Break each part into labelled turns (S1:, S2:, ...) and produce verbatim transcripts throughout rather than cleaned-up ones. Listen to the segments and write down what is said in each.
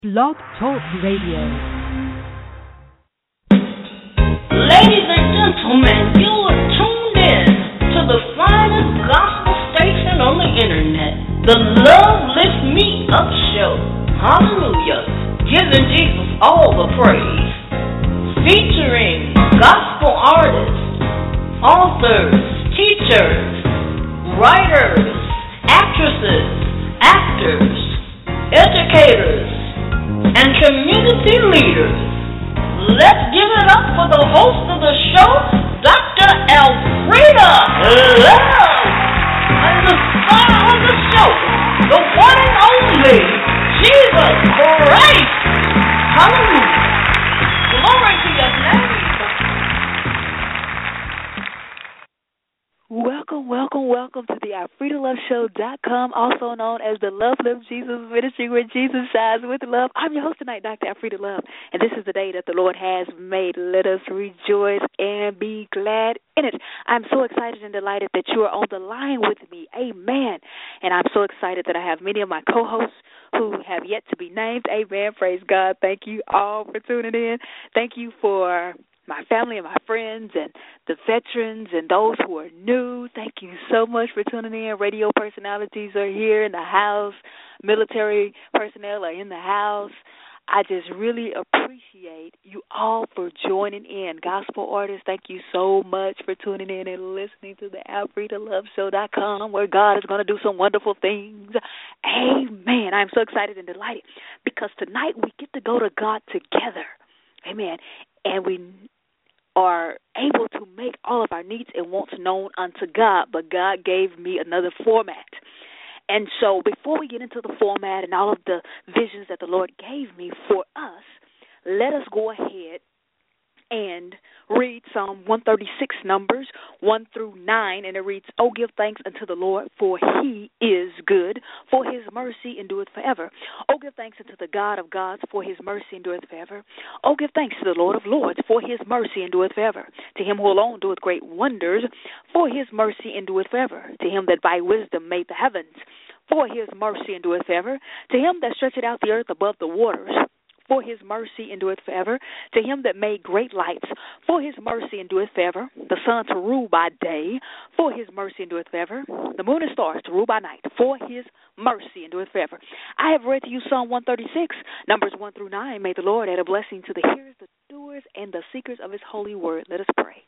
S1: Blog Talk Radio.
S2: Ladies and gentlemen, you are tuned in to the finest gospel station on the internet, the Love Lift Me Up Show. Hallelujah. Giving Jesus all the praise. Featuring gospel artists, authors, teachers, writers, actresses, actors, educators, and community leaders. Let's give it up for the host of the show, Doctor Elfrida Love, and the star of the show, the one and only Jesus Christ. Hallelujah. Glory to your name.
S3: Welcome, welcome, welcome to the Elfrida Love Show dot com, also known as the Love Lift Jesus Ministry, where Jesus shines with love. I'm your host tonight, Doctor Elfrida Love, and this is the day that the Lord has made. Let us rejoice and be glad in it. I'm so excited and delighted that you are on the line with me. Amen. And I'm so excited that I have many of my co-hosts who have yet to be named. Amen. Praise God. Thank you all for tuning in. Thank you for my family and my friends and the veterans and those who are new. Thank you so much for tuning in. Radio personalities are here in the house. Military personnel are in the house. I just really appreciate you all for joining in. Gospel artists, thank you so much for tuning in and listening to the Elfrida Love Show dot com, where God is going to do some wonderful things. Amen. I'm so excited and delighted because tonight we get to go to God together. Amen. And we are able to make all of our needs and wants known unto God, but God gave me another format. And so before we get into the format and all of the visions that the Lord gave me for us, let us go ahead and read Psalm one thirty-six, Numbers one through nine, and it reads, "Oh, give thanks unto the Lord, for he is good, for his mercy endureth forever. Oh, give thanks unto the God of gods, for his mercy endureth forever. Oh, give thanks to the Lord of lords, for his mercy endureth forever. To him who alone doeth great wonders, for his mercy endureth forever. To him that by wisdom made the heavens, for his mercy endureth forever. To him that stretcheth out the earth above the waters, for his mercy endureth forever. To him that made great lights, for his mercy endureth forever. The sun to rule by day, for his mercy endureth forever. The moon and stars to rule by night, for his mercy endureth forever." I have read to you Psalm one thirty-six, Numbers one through nine. May the Lord add a blessing to the hearers, the doers, and the seekers of his holy word. Let us pray.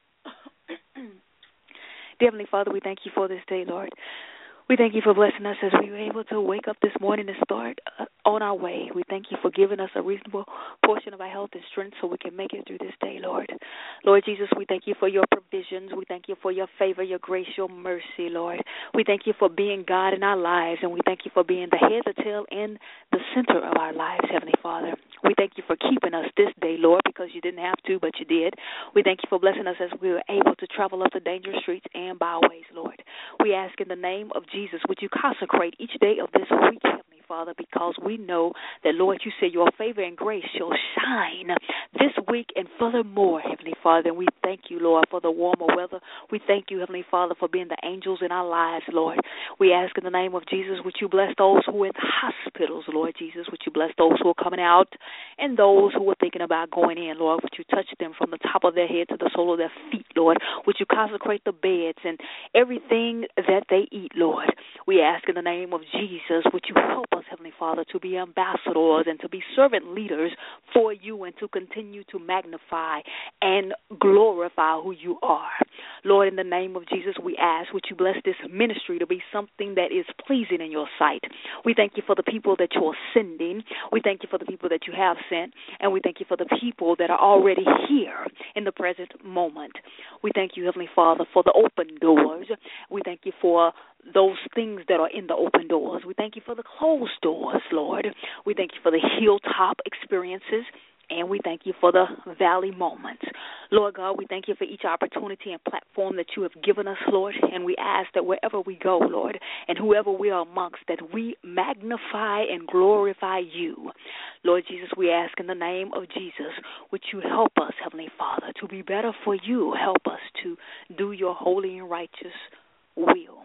S3: Dear Heavenly Father, we thank you for this day, Lord. We thank you for blessing us as we were able to wake up this morning and start uh, on our way. We thank you for giving us a reasonable portion of our health and strength so we can make it through this day, Lord. Lord Jesus, we thank you for your provisions. We thank you for your favor, your grace, your mercy, Lord. We thank you for being God in our lives, and we thank you for being the head, the tail, and the center of our lives, Heavenly Father. We thank you for keeping us this day, Lord, because you didn't have to, but you did. We thank you for blessing us as we were able to travel up the dangerous streets and byways, Lord. We ask in the name of Jesus, would you consecrate each day of this week, Heavenly Father, because we know that, Lord, you say your favor and grace shall shine this week and furthermore, Heavenly Father. And we thank you, Lord, for the warmer weather. We thank you, Heavenly Father, for being the angels in our lives, Lord. We ask in the name of Jesus, would you bless those who are in hospitals, Lord Jesus. Would you bless those who are coming out and those who are thinking about going in, Lord. Would you touch them from the top of their head to the sole of their feet, Lord. Would you consecrate the beds and everything that they eat, Lord. We ask in the name of Jesus, would you help us, Heavenly Father, to be ambassadors and to be servant leaders for you and to continue to magnify and glorify who you are. Lord, in the name of Jesus, we ask, would you bless this ministry to be something that is pleasing in your sight. We thank you for the people that you're sending. We thank you for the people that you have sent. And we thank you for the people that are already here in the present moment. We thank you, Heavenly Father, for the open doors. We thank you for those things that are in the open doors. We thank you for the closed doors, Lord. We thank you for the hilltop experiences, and we thank you for the valley moments. Lord God, we thank you for each opportunity and platform that you have given us, Lord, and we ask that wherever we go, Lord, and whoever we are amongst, that we magnify and glorify you. Lord Jesus, we ask in the name of Jesus, would you help us, Heavenly Father, to be better for you. Help us to do your holy and righteous will.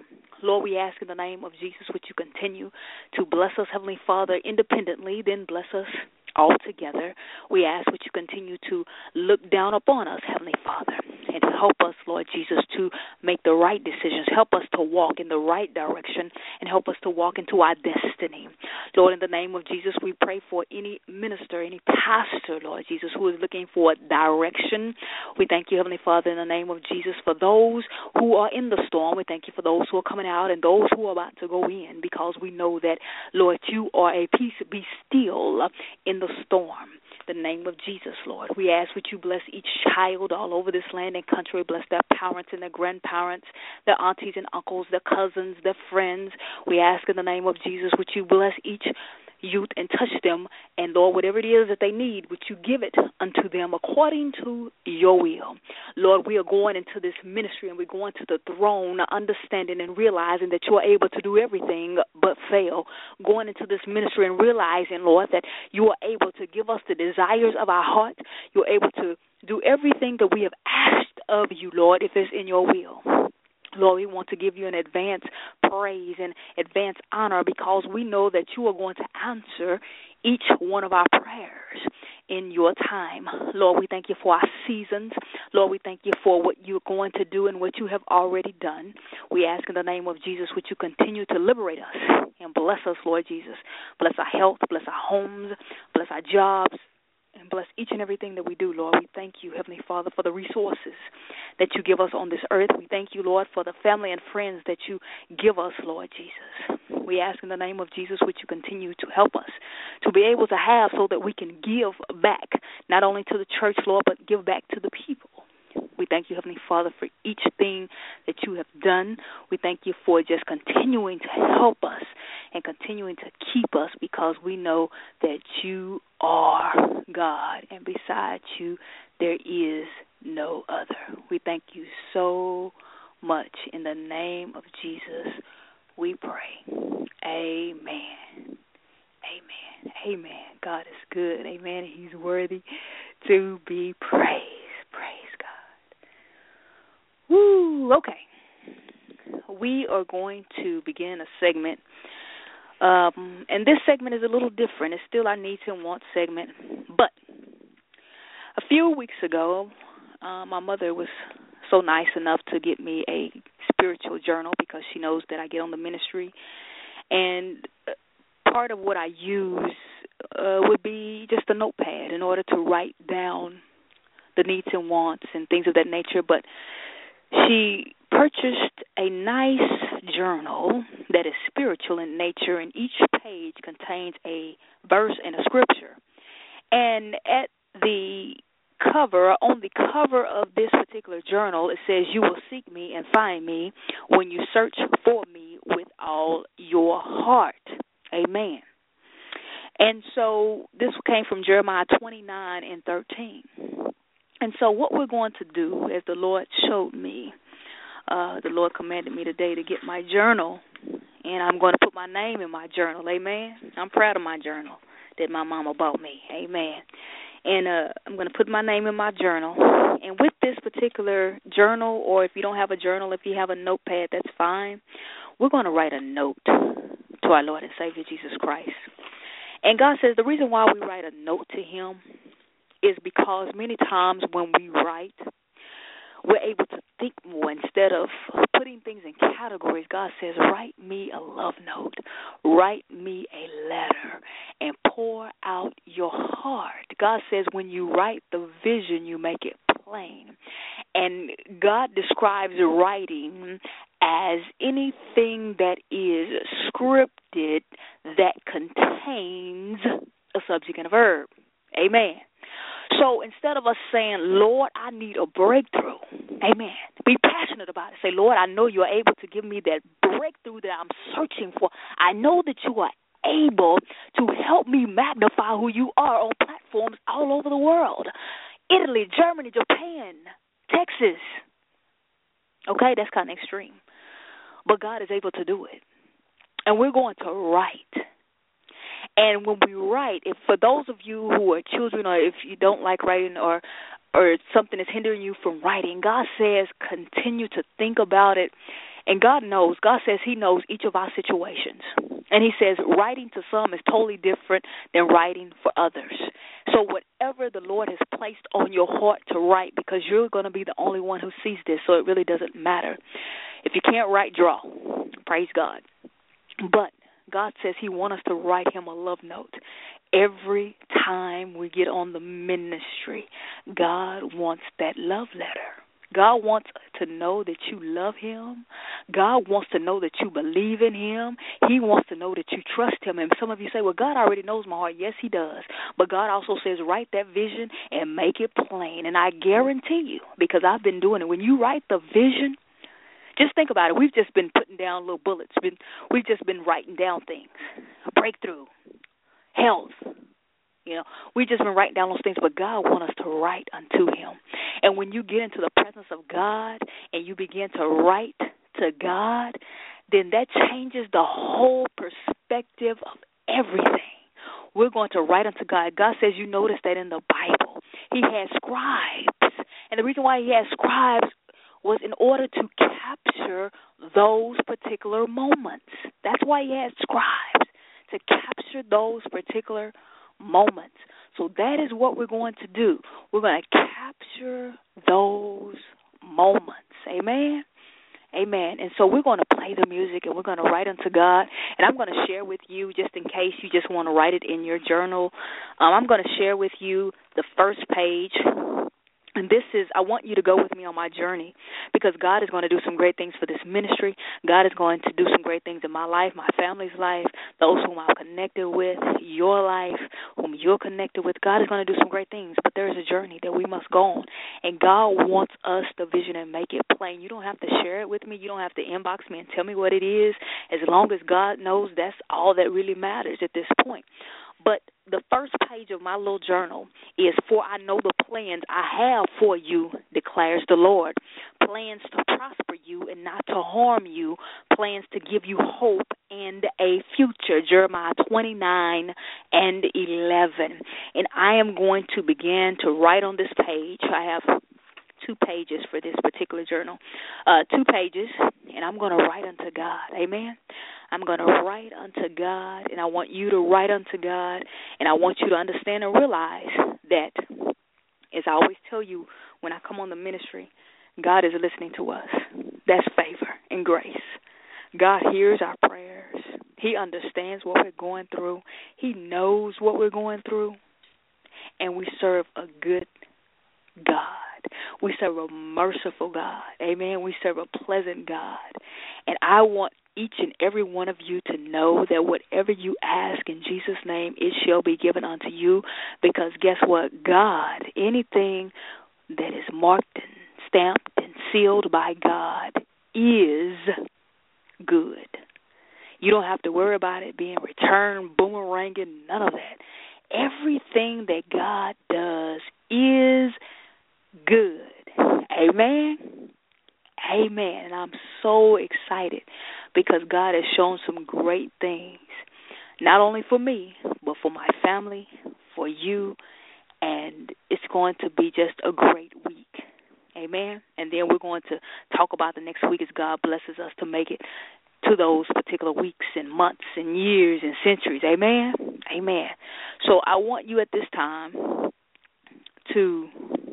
S3: Lord, we ask in the name of Jesus, would you continue to bless us, Heavenly Father, independently, then bless us all together. We ask would you continue to look down upon us, Heavenly Father, and help us, Lord Jesus, to make the right decisions. Help us to walk in the right direction and help us to walk into our destiny. Lord, in the name of Jesus, we pray for any minister, any pastor, Lord Jesus, who is looking for direction. We thank you, Heavenly Father, in the name of Jesus, for those who are in the storm. We thank you for those who are coming out and those who are about to go in, because we know that, Lord, you are a peace, be still in the storm. The name of Jesus, Lord. We ask would you bless each child all over this land and country. Bless their parents and their grandparents, their aunties and uncles, their cousins, their friends. We ask in the name of Jesus would you bless each youth and touch them, and Lord, whatever it is that they need, would you give it unto them according to your will. Lord, we are going into this ministry and we're going to the throne, understanding and realizing that you are able to do everything but fail. Going into this ministry and realizing, Lord, that you are able to give us the desires of our heart. You're able to do everything that we have asked of you, Lord, if it's in your will. Lord, we want to give you an advance praise and advance honor, because we know that you are going to answer each one of our prayers in your time. Lord, we thank you for our seasons. Lord, we thank you for what you're going to do and what you have already done. We ask in the name of Jesus, would you continue to liberate us and bless us, Lord Jesus. Bless our health, bless our homes, bless our jobs, and bless each and everything that we do, Lord. We thank you, Heavenly Father, for the resources that you give us on this earth. We thank you, Lord, for the family and friends that you give us, Lord Jesus. We ask in the name of Jesus, would you continue to help us to be able to have so that we can give back, not only to the church, Lord, but give back to the people. We thank you, Heavenly Father, for each thing that you have done. We thank you for just continuing to help us and continuing to keep us, because we know that you are God, and besides you, there is no other. We thank you so much. In the name of Jesus, we pray. Amen. Amen. Amen. God is good. Amen. He's worthy to be praised. Praise God. Woo. Okay. We are going to begin a segment. Um, and this segment is a little different. It's still our needs and wants segment. But a few weeks ago, uh, my mother was so nice enough to get me a spiritual journal, because she knows that I get on the ministry. And part of what I use uh, would be just a notepad in order to write down the needs and wants and things of that nature. But she purchased a nice journal that is spiritual in nature, and each page contains a verse and a scripture. And at the cover, on the cover of this particular journal, it says, "You will seek me and find me when you search for me with all your heart." Amen. And so this came from Jeremiah twenty-nine and thirteen. And so what we're going to do, as the Lord showed me, uh, the Lord commanded me today to get my journal, and I'm going to put my name in my journal. Amen. I'm proud of my journal that my mama bought me. Amen. And uh, I'm going to put my name in my journal. And with this particular journal, or if you don't have a journal, if you have a notepad, that's fine. We're going to write a note to our Lord and Savior Jesus Christ. And God says the reason why we write a note to him is because many times when we write, we're able to think more instead of putting things in categories. God says, write me a love note, write me a letter, and pour out your heart. God says when you write the vision, you make it plain. And God describes writing as anything that is scripted that contains a subject and a verb. Amen. So instead of us saying, Lord, I need a breakthrough, amen, be passionate about it. Say, Lord, I know you're able to give me that breakthrough that I'm searching for. I know that you are able to help me magnify who you are on platforms all over the world. Italy, Germany, Japan, Texas. Okay, that's kind of extreme. But God is able to do it. And we're going to write. And when we write, if for those of you who are children, or if you don't like writing, or or something is hindering you from writing, God says continue to think about it And God knows, God says he knows each of our situations. And he says writing to some is totally different than writing for others. So whatever the Lord has placed on your heart to write, because you're going to be the only one who sees this, so it really doesn't matter. If you can't write, draw. Praise God. But God says he wants us to write him a love note. Every time we get on the ministry, God wants that love letter. God wants to know that you love him. God wants to know that you believe in him. He wants to know that you trust him. And some of you say, well, God already knows my heart. Yes, he does. But God also says, write that vision and make it plain. And I guarantee you, because I've been doing it, when you write the vision, just think about it. We've just been putting down little bullets. Been, we've just been writing down things. Breakthrough, health. You know, we've just been writing down those things, but God wants us to write unto him. And when you get into the presence of God and you begin to write to God, then that changes the whole perspective of everything. We're going to write unto God. God says, you notice that in the Bible, he had scribes. And the reason why he had scribes was in order to capture those particular moments. That's why he had scribes, to capture those particular moments. So that is what we're going to do. We're going to capture those moments. Amen? Amen. And so we're going to play the music and we're going to write unto God. And I'm going to share with you, just in case you just want to write it in your journal, um, I'm going to share with you the first page. And this is, I want you to go with me on my journey, because God is going to do some great things for this ministry. God is going to do some great things in my life, my family's life, those whom I'm connected with, your life, whom you're connected with. God is going to do some great things, but there is a journey that we must go on. And God wants us to vision and make it plain. You don't have to share it with me. You don't have to inbox me and tell me what it is. As long as God knows, that's all that really matters at this point. But the first page of my little journal is, for I know the plans I have for you, declares the Lord. Plans to prosper you and not to harm you. Plans to give you hope and a future. Jeremiah twenty-nine and eleven. And I am going to begin to write on this page. I have two pages for this particular journal. Uh, two pages, and I'm going to write unto God. Amen? I'm going to write unto God, and I want you to write unto God, and I want you to understand and realize that, as I always tell you when I come on the ministry, God is listening to us. That's favor and grace. God hears our prayers. He understands what we're going through. He knows what we're going through, and we serve a good God. We serve a merciful God. Amen. We serve a pleasant God. And I want each and every one of you to know that whatever you ask in Jesus' name, it shall be given unto you. Because guess what? God, anything that is marked and stamped and sealed by God is good. You don't have to worry about it being returned, boomeranging, none of that. Everything that God does is good. Amen? Amen. And I'm so excited because God has shown some great things, not only for me, but for my family, for you, and it's going to be just a great week. Amen? And then we're going to talk about the next week as God blesses us to make it to those particular weeks and months and years and centuries. Amen? Amen. So I want you at this time to,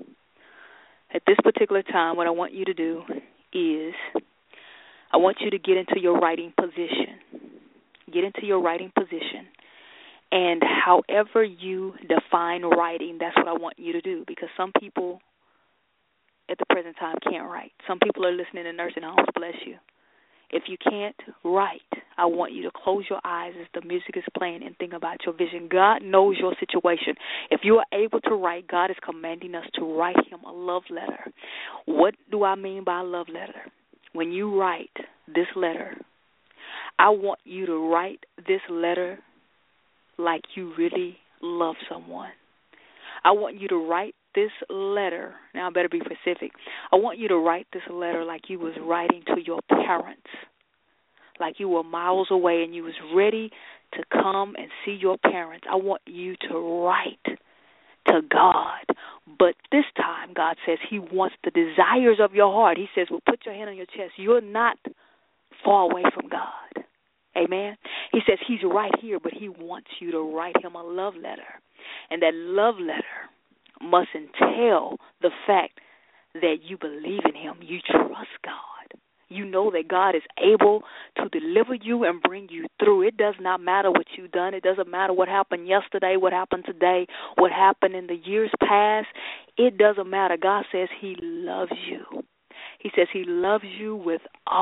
S3: at this particular time, what I want you to do is I want you to get into your writing position. Get into your writing position. And however you define writing, that's what I want you to do, because some people at the present time can't write. Some people are listening in nursing homes, bless you. If you can't write, I want you to close your eyes as the music is playing and think about your vision. God knows your situation. If you are able to write, God is commanding us to write him a love letter. What do I mean by a love letter? When you write this letter, I want you to write this letter like you really love someone. I want you to write this letter. Now I better be specific. I want you to write this letter like you was writing to your parents, like you were miles away and you was ready to come and see your parents. I want you to write to God. But this time, God says he wants the desires of your heart. He says, well, put your hand on your chest. You're not far away from God. Amen. He says he's right here, but he wants you to write him a love letter. And that love letter must entail the fact that you believe in him. You trust God. You know that God is able to deliver you and bring you through. It does not matter what you've done. It doesn't matter what happened yesterday, what happened today, what happened in the years past. It doesn't matter. God says he loves you. He says he loves you with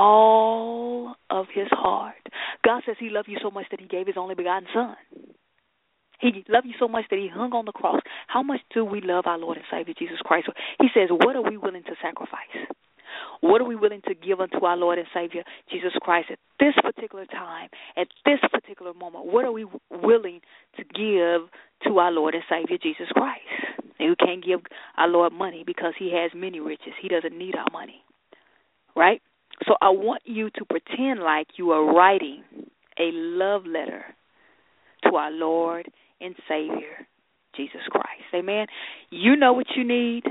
S3: all of his heart. God says he loved you so much that he gave his only begotten son. He loved you so much that he hung on the cross. How much do we love our Lord and Savior Jesus Christ? He says, what are we willing to sacrifice? What are we willing to give unto our Lord and Savior Jesus Christ at this particular time, at this particular moment? What are we willing to give to our Lord and Savior Jesus Christ? And we can't give our Lord money because he has many riches. He doesn't need our money, right? So I want you to pretend like you are writing a love letter to our Lord and Savior Jesus Christ. Amen. You know what you need.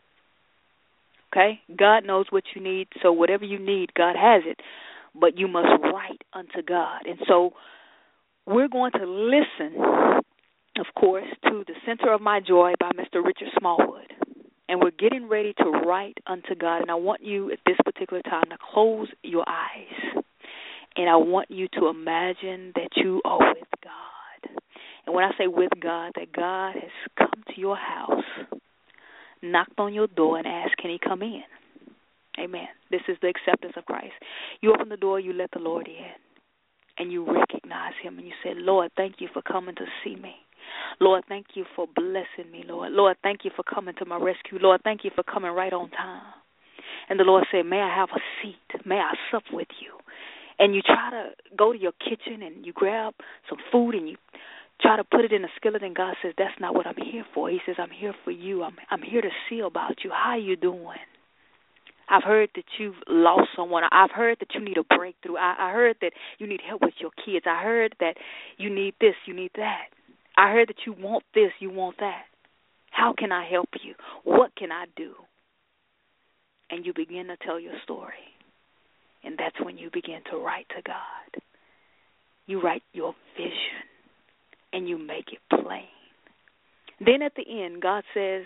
S3: Okay? God knows what you need, so whatever you need, God has it. But you must write unto God. And so we're going to listen, of course, to The Center of My Joy by Mister Richard Smallwood. And we're getting ready to write unto God. And I want you at this particular time to close your eyes. And I want you to imagine that you are with God. And when I say with God, that God has come to your house, knocked on your door and asked, can he come in? Amen. This is the acceptance of Christ. You open the door, you let the Lord in, and you recognize him, and you say, Lord, thank you for coming to see me. Lord, thank you for blessing me, Lord. Lord, thank you for coming to my rescue. Lord, thank you for coming right on time. And the Lord said, may I have a seat? May I sup with you? And you try to go to your kitchen and you grab some food and you try to put it in a skillet, and God says, that's not what I'm here for. He says, I'm here for you. I'm I'm here to see about you. How are you doing? I've heard that you've lost someone. I've heard that you need a breakthrough. I, I heard that you need help with your kids. I heard that you need this, you need that. I heard that you want this, you want that. How can I help you? What can I do? And you begin to tell your story. And that's when you begin to write to God. You write your vision. And you make it plain. Then at the end, God says,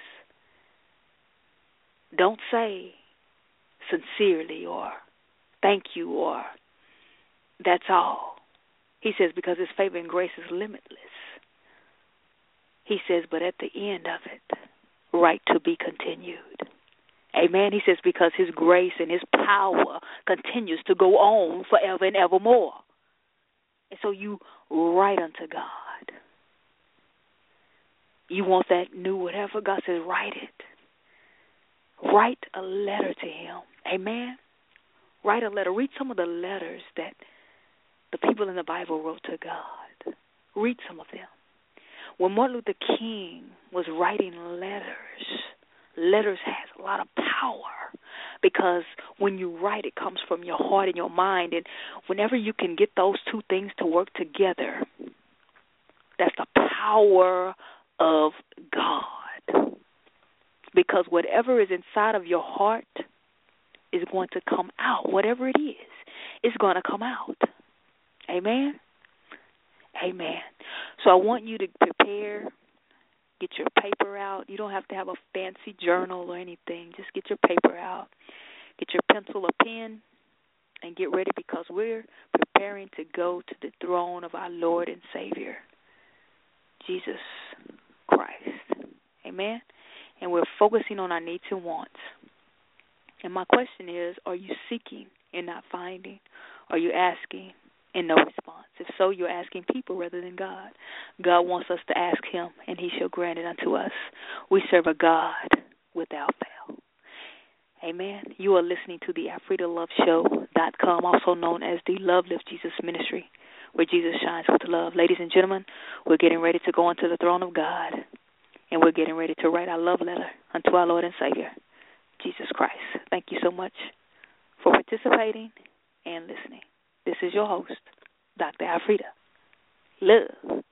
S3: don't say sincerely or thank you or that's all. He says, because his favor and grace is limitless. He says, but at the end of it, right to be continued. Amen. He says, because his grace and his power continues to go on forever and evermore. And so you write unto God. You want that new whatever? God says, write it. Write a letter to him. Amen? Write a letter. Read some of the letters that the people in the Bible wrote to God. Read some of them. When Martin Luther King was writing letters, letters has a lot of power because when you write, it comes from your heart and your mind. And whenever you can get those two things to work together, that's the power of God. Because whatever is inside of your heart is going to come out. Whatever it is, it's going to come out. Amen? Amen. So I want you to prepare, get your paper out. You don't have to have a fancy journal or anything. Just get your paper out. Get your pencil or pen and get ready because we're preparing to go to the throne of our Lord and Savior, Jesus Christ. Amen? And we're focusing on our needs and wants. And my question is, are you seeking and not finding? Are you asking and no response? If so, you're asking people rather than God. God wants us to ask him, and he shall grant it unto us. We serve a God without fail. Amen. You are listening to the Afrida Love Show dot com, also known as the Love Lift Jesus Ministry, where Jesus shines with love. Ladies and gentlemen, we're getting ready to go into the throne of God, and we're getting ready to write our love letter unto our Lord and Savior, Jesus Christ. Thank you so much for participating and listening. This is your host, Doctor Afrida. Love.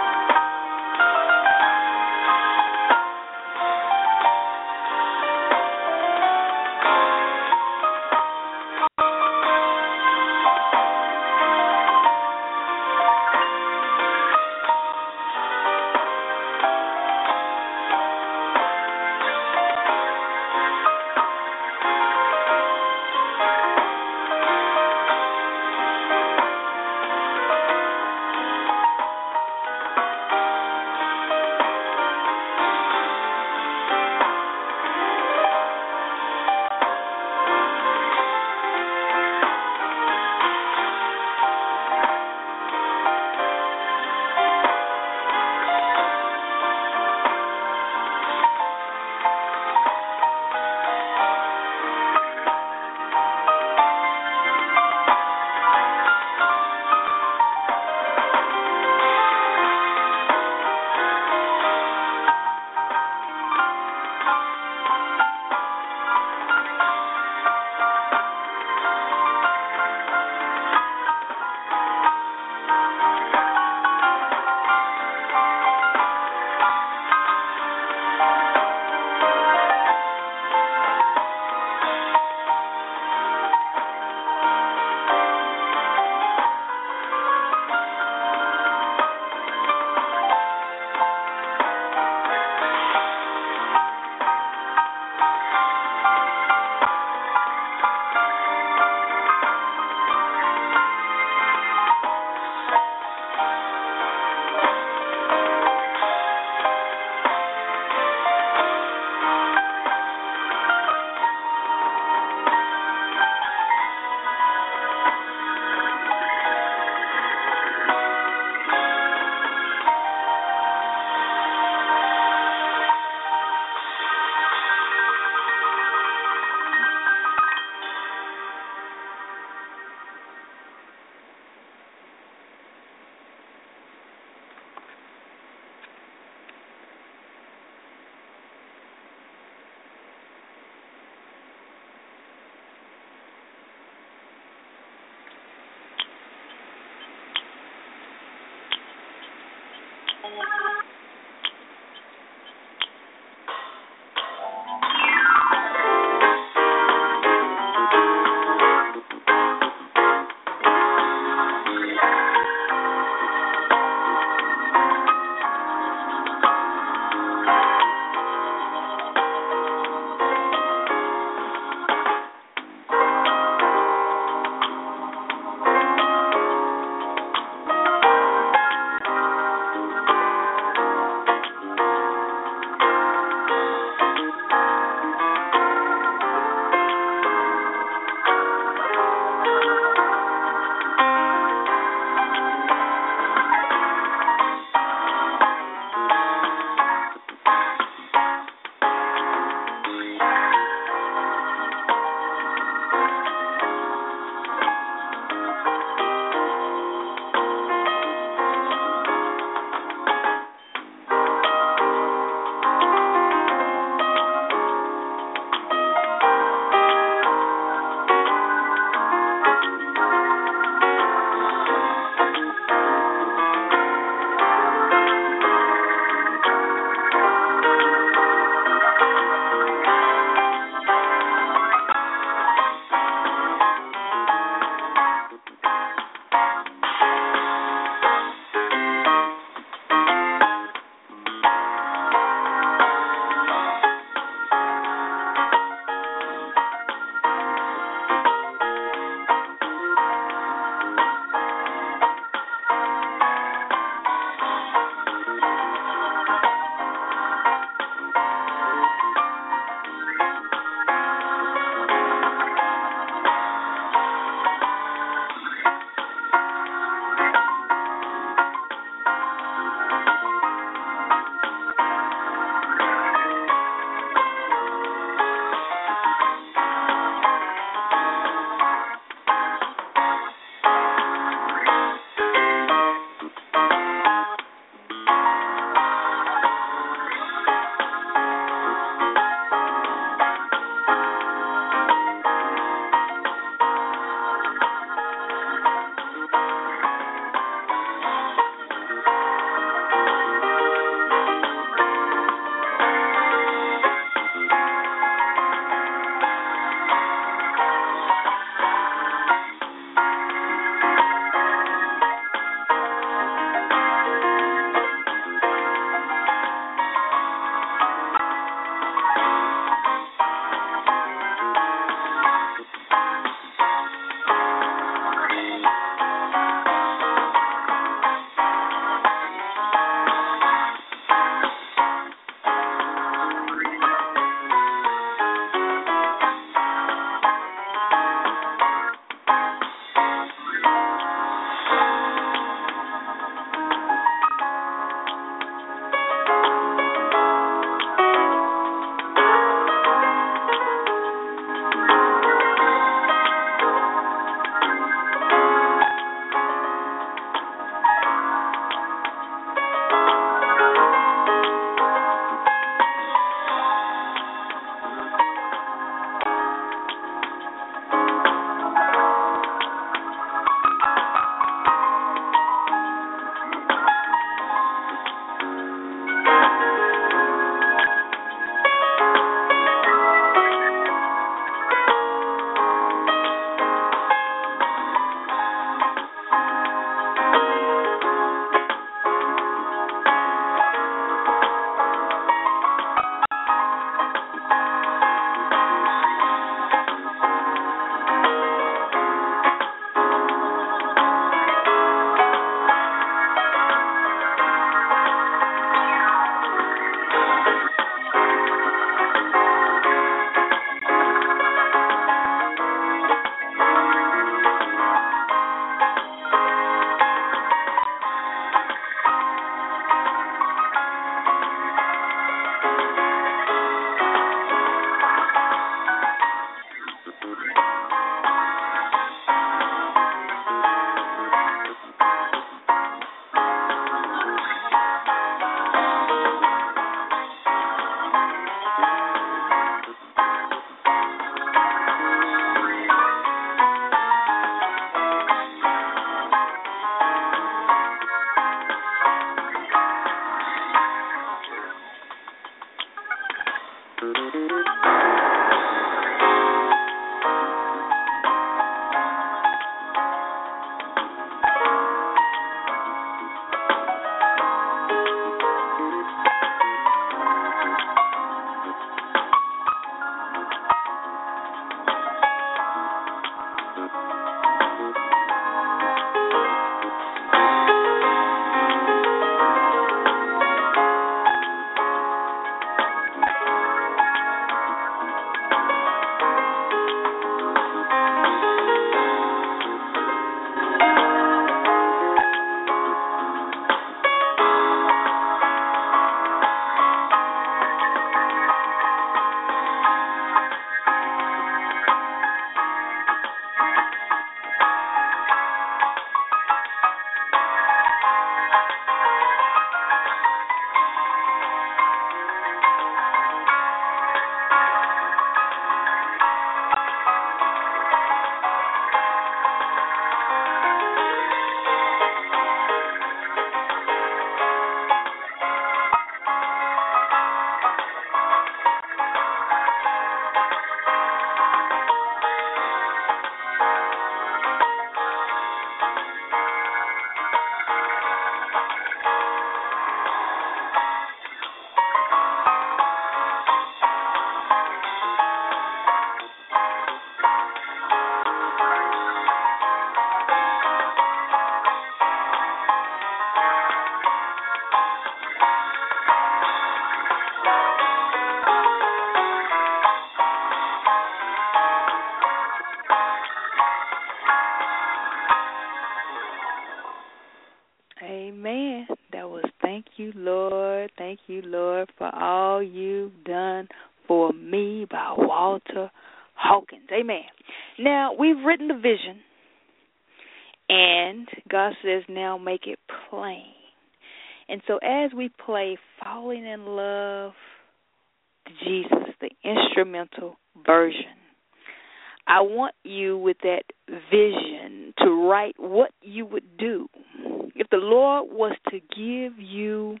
S3: you, Lord, for all you've done for me, by Walter Hawkins. Amen. Now, we've written the vision, and God says, now make it plain. And so as we play Falling in Love with Jesus, the instrumental version, I want you with that vision to write what you would do. If the Lord was to give you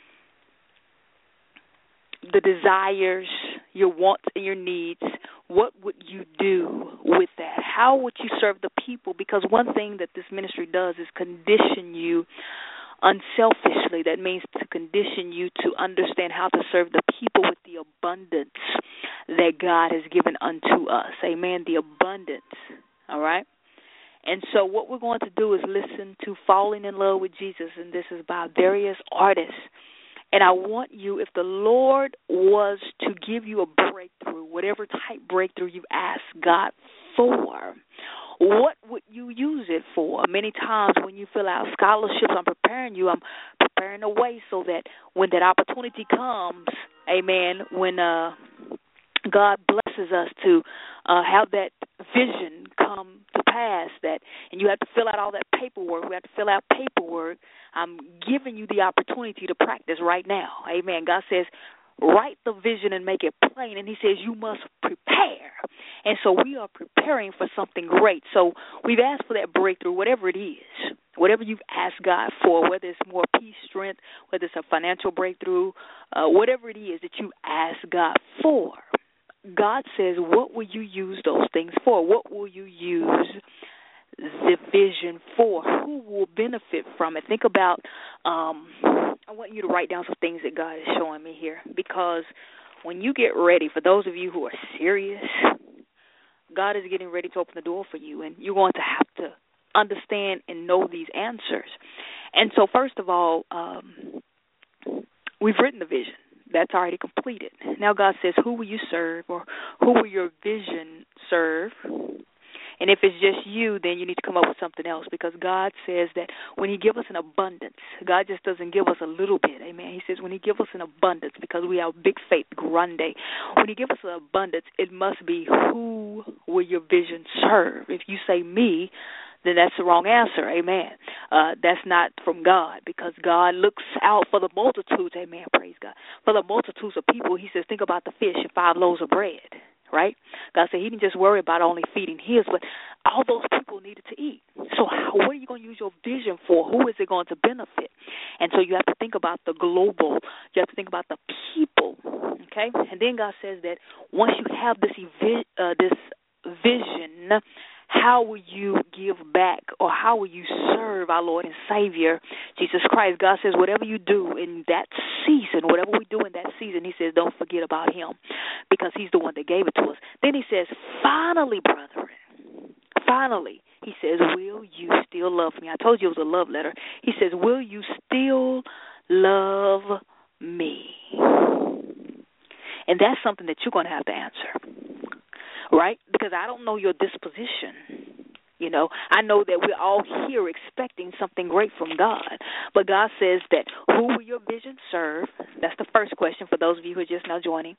S3: the desires, your wants, and your needs, what would you do with that? How would you serve the people? Because one thing that this ministry does is condition you unselfishly. That means to condition you to understand how to serve the people with the abundance that God has given unto us. Amen. The abundance. All right? And so what we're going to do is listen to Falling in Love with Jesus, and this is by various artists. And I want you, if the Lord was to give you a breakthrough, whatever type breakthrough you've asked God for, what would you use it for? Many times when you fill out scholarships, I'm preparing you. I'm preparing a way so that when that opportunity comes, amen, when uh, God blesses us to uh, have that vision come to pass, that, and you have to fill out all that paperwork. We have to fill out paperwork. I'm giving you the opportunity to practice right now. Amen. God says, write the vision and make it plain. And he says, you must prepare. And so we are preparing for something great. So we've asked for that breakthrough, whatever it is, whatever you've asked God for, whether it's more peace, strength, whether it's a financial breakthrough, uh, whatever it is that you ask God for. God says, what will you use those things for? What will you use the vision for? Who will benefit from it? Think about, um, I want you to write down some things that God is showing me here, because when you get ready, for those of you who are serious, God is getting ready to open the door for you, and you're going to have to understand and know these answers. And so first of all, um, we've written the vision. That's already completed. Now God says, who will you serve, or who will your vision serve? And if it's just you, then you need to come up with something else, because God says that when he gives us an abundance, God just doesn't give us a little bit. Amen. He says when he gives us an abundance, because we have big faith, grande, when he gives us an abundance, it must be who will your vision serve. If you say me, then that's the wrong answer. Amen. Uh, that's not from God, because God looks out for the multitudes. Amen. Praise God. For the multitudes of people, he says, think about the fish and five loaves of bread. Right? God said he didn't just worry about only feeding his, but all those people needed to eat. So how, what are you going to use your vision for? Who is it going to benefit? And so you have to think about the global. You have to think about the people. Okay? And then God says that once you have this, evi- uh, this vision, how will you give back, or how will you serve our Lord and Savior, Jesus Christ? God says whatever you do in that season, whatever we do in that season, he says don't forget about him, because he's the one that gave it to us. Then he says, finally, brethren, finally, he says, will you still love me? I told you it was a love letter. He says, will you still love me? And that's something that you're going to have to answer. Right? Because I don't know your disposition. You know, I know that we're all here expecting something great from God. But God says that who will your vision serve? That's the first question for those of you who are just now joining.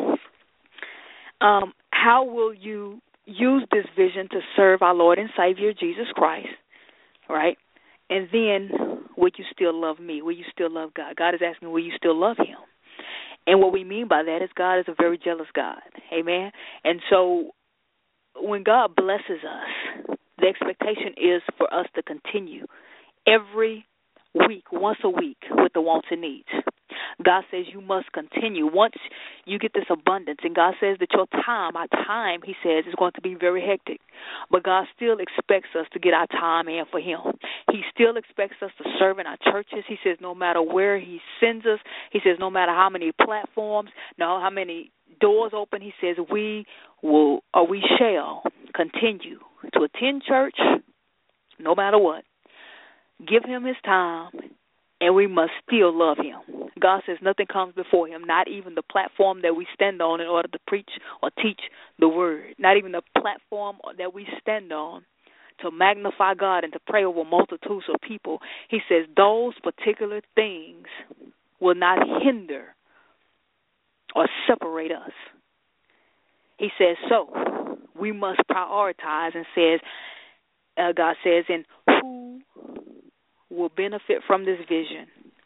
S3: um, how will you use this vision to serve our Lord and Savior, Jesus Christ? Right? And then, will you still love me? Will you still love God? God is asking, will you still love him? And what we mean by that is God is a very jealous God. Amen? And so when God blesses us, the expectation is for us to continue every week, once a week, with the wants and needs. God says you must continue. Once you get this abundance, and God says that your time, our time, he says, is going to be very hectic. But God still expects us to get our time in for him. He still expects us to serve in our churches. He says no matter where he sends us, he says no matter how many platforms, no how many doors open, he says we will, or we shall continue to attend church no matter what. Give him his time, and we must still love him. God says nothing comes before him, not even the platform that we stand on in order to preach or teach the word, not even the platform that we stand on to magnify God and to pray over multitudes of people. He says those particular things will not hinder or separate us. He says, so we must prioritize, and says, uh, God says, and who will benefit from this vision.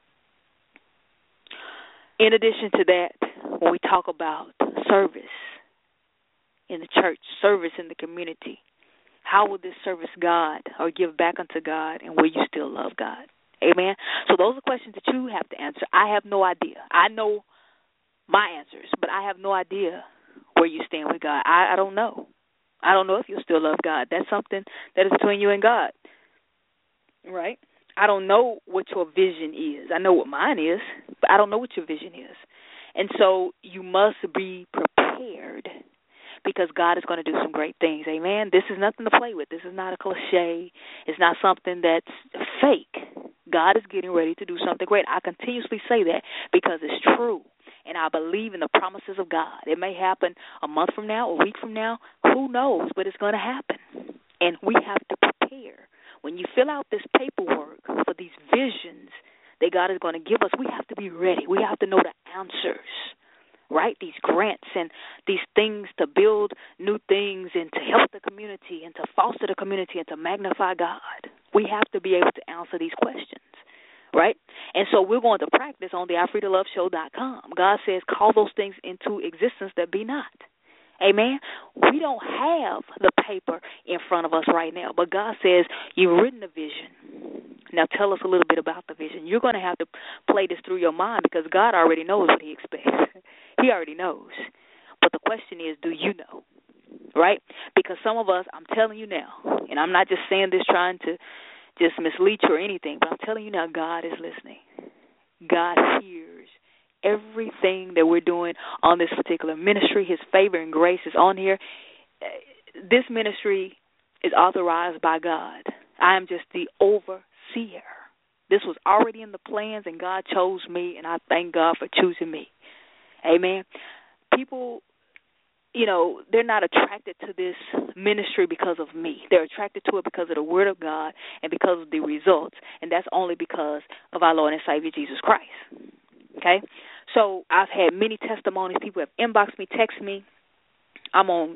S3: In addition to that, when we talk about service in the church, service in the community, how will this service God or give back unto God, and will you still love God? Amen? So those are questions that you have to answer. I have no idea. I know my answers, but I have no idea where you stand with God. I, I don't know. I don't know if you'll still love God. That's something that is between you and God, right? I don't know what your vision is. I know what mine is, but I don't know what your vision is. And so you must be prepared, because God is going to do some great things. Amen? This is nothing to play with. This is not a cliche. It's not something that's fake. God is getting ready to do something great. I continuously say that because it's true, and I believe in the promises of God. It may happen a month from now, a week from now. Who knows? But it's going to happen, and we have to prepare. When you fill out this paperwork for these visions that God is going to give us, we have to be ready. We have to know the answers, right? These grants and these things to build new things and to help the community and to foster the community and to magnify God. We have to be able to answer these questions, right? And so we're going to practice on the I Free to Love Show dot com. God says, call those things into existence that be not. Amen? We don't have the paper in front of us right now, but God says, you've written the vision. Now tell us a little bit about the vision. You're going to have to play this through your mind, because God already knows what he expects. He already knows. But the question is, do you know? Right? Because some of us, I'm telling you now, and I'm not just saying this trying to just mislead you or anything, but I'm telling you now, God is listening. God hears everything that we're doing on this particular ministry. His favor and grace is on here. This ministry is authorized by God. I am just the overseer. This was already in the plans, and God chose me, and I thank God for choosing me. Amen. People, you know, they're not attracted to this ministry because of me. They're attracted to it because of the Word of God and because of the results, and that's only because of our Lord and Savior Jesus Christ. Okay? So I've had many testimonies. People have inboxed me, texted me. I'm on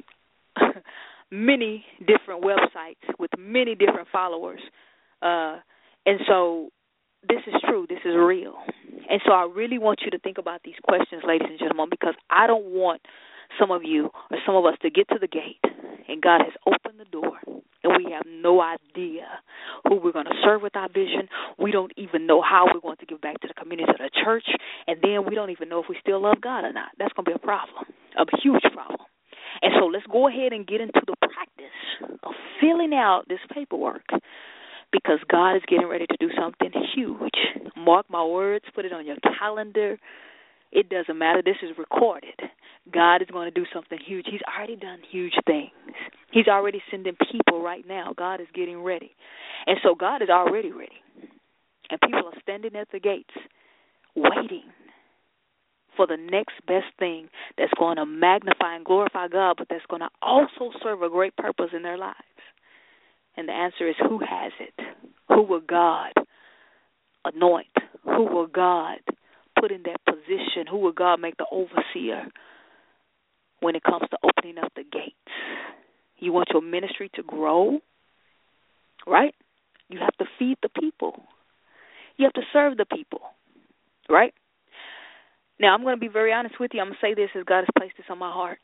S3: many different websites with many different followers. Uh, and so this is true. This is real. And so I really want you to think about these questions, ladies and gentlemen, because I don't want some of you or some of us to get to the gate and God has opened the door and we have no idea who we're going to serve with our vision. We don't even know how we're going to give back to the community of the church, and then we don't even know if we still love God or not. That's going to be a problem, a huge problem. And so let's go ahead and get into the practice of filling out this paperwork, because God is getting ready to do something huge. Mark my words, put it on your calendar. It doesn't matter. This is recorded. God is going to do something huge. He's already done huge things. He's already sending people right now. God is getting ready. And so God is already ready. And people are standing at the gates waiting for the next best thing that's going to magnify and glorify God, but that's going to also serve a great purpose in their lives. And the answer is, who has it? Who will God anoint? Who will God put in that position? Who will God make the overseer when it comes to opening up the gates? You want your ministry to grow, right? You have to feed the people. You have to serve the people, right? Now, I'm going to be very honest with you. I'm going to say this as God has placed this on my heart.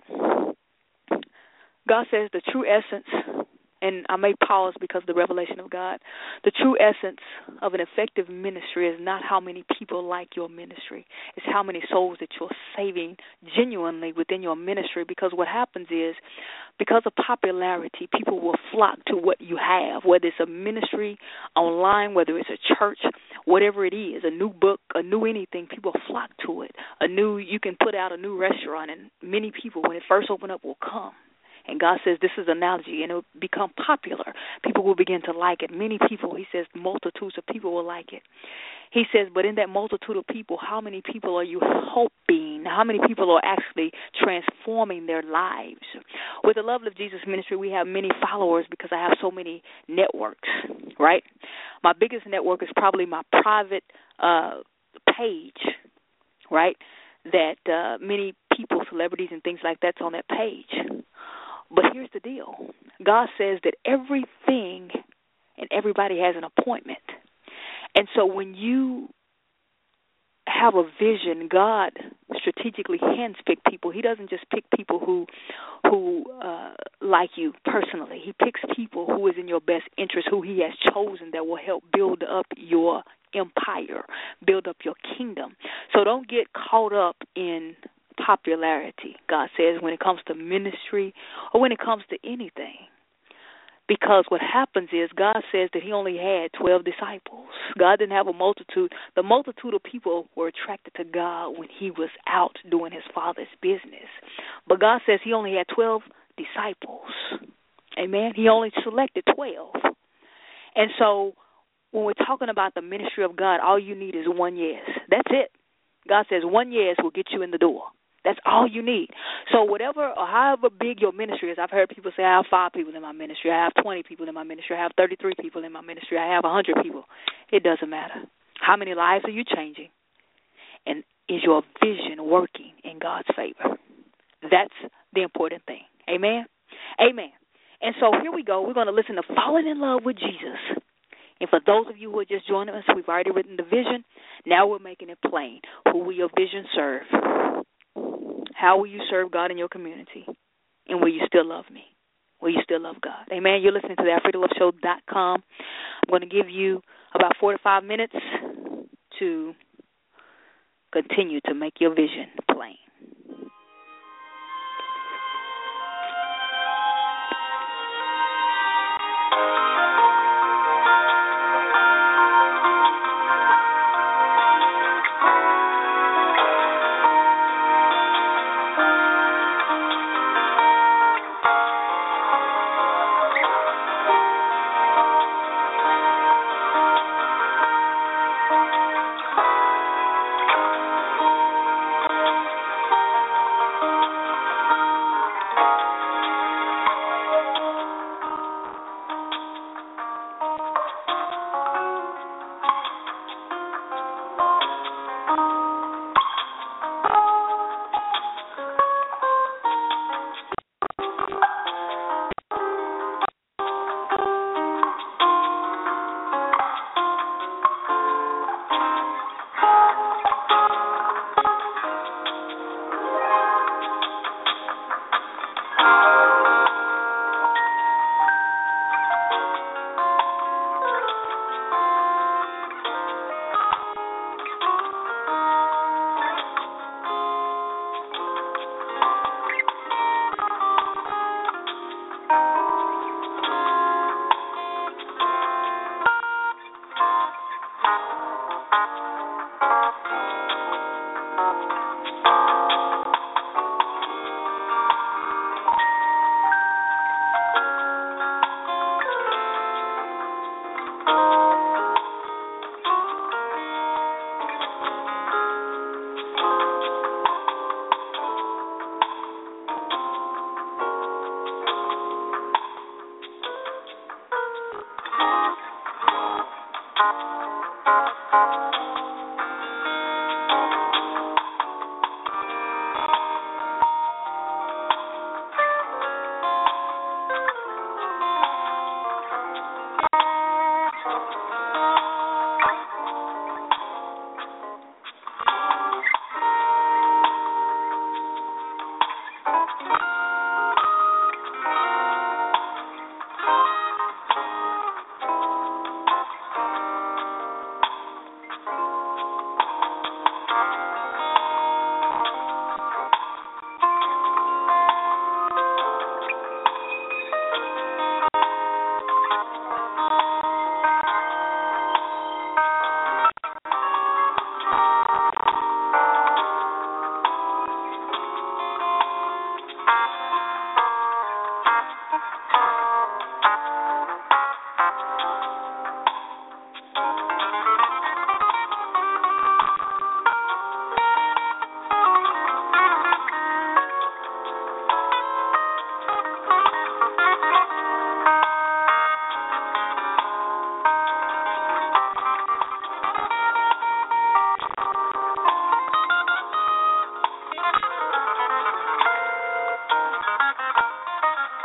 S3: God says the true essence, and I may pause because of the revelation of God, the true essence of an effective ministry is not how many people like your ministry. It's how many souls that you're saving genuinely within your ministry, because what happens is, because of popularity, people will flock to what you have, whether it's a ministry online, whether it's a church, whatever it is, a new book, a new anything, people flock to it. A new, you can put out a new restaurant, and many people, when it first open up, will come. And God says this is an analogy, and it will become popular. People will begin to like it. Many people, he says, multitudes of people will like it. He says, but in that multitude of people, how many people are you hoping? How many people are actually transforming their lives? With the Love Live Jesus Ministry, we have many followers because I have so many networks, right? My biggest network is probably my private uh, page right? That uh, many people, celebrities and things like that's on that page. But here's the deal. God says that everything and everybody has an appointment. And so when you have a vision, God strategically handpick people. He doesn't just pick people who who uh, like you personally. He picks people who is in your best interest, who he has chosen that will help build up your empire, build up your kingdom. So don't get caught up in popularity, God says, when it comes to ministry or when it comes to anything. Because what happens is God says that he only had twelve disciples. God didn't have a multitude. The multitude of people were attracted to God when he was out doing his Father's business. But God says he only had twelve disciples. Amen? He only selected twelve. And so when we're talking about the ministry of God, all you need is one yes. That's it. God says one yes will get you in the door. That's all you need. So whatever or however big your ministry is, I've heard people say, I have five people in my ministry, I have twenty people in my ministry, I have thirty-three people in my ministry, I have one hundred people. It doesn't matter. How many lives are you changing? And is your vision working in God's favor? That's the important thing. Amen? Amen. And so here we go. We're going to listen to Falling in Love with Jesus. And for those of you who are just joining us, we've already written the vision. Now we're making it plain. Who will your vision serve? How will you serve God in your community? And will you still love me? Will you still love God? Amen. You're listening to the Afrida Love Show dot com. I'm going to give you about four to five minutes to continue to make your vision plain.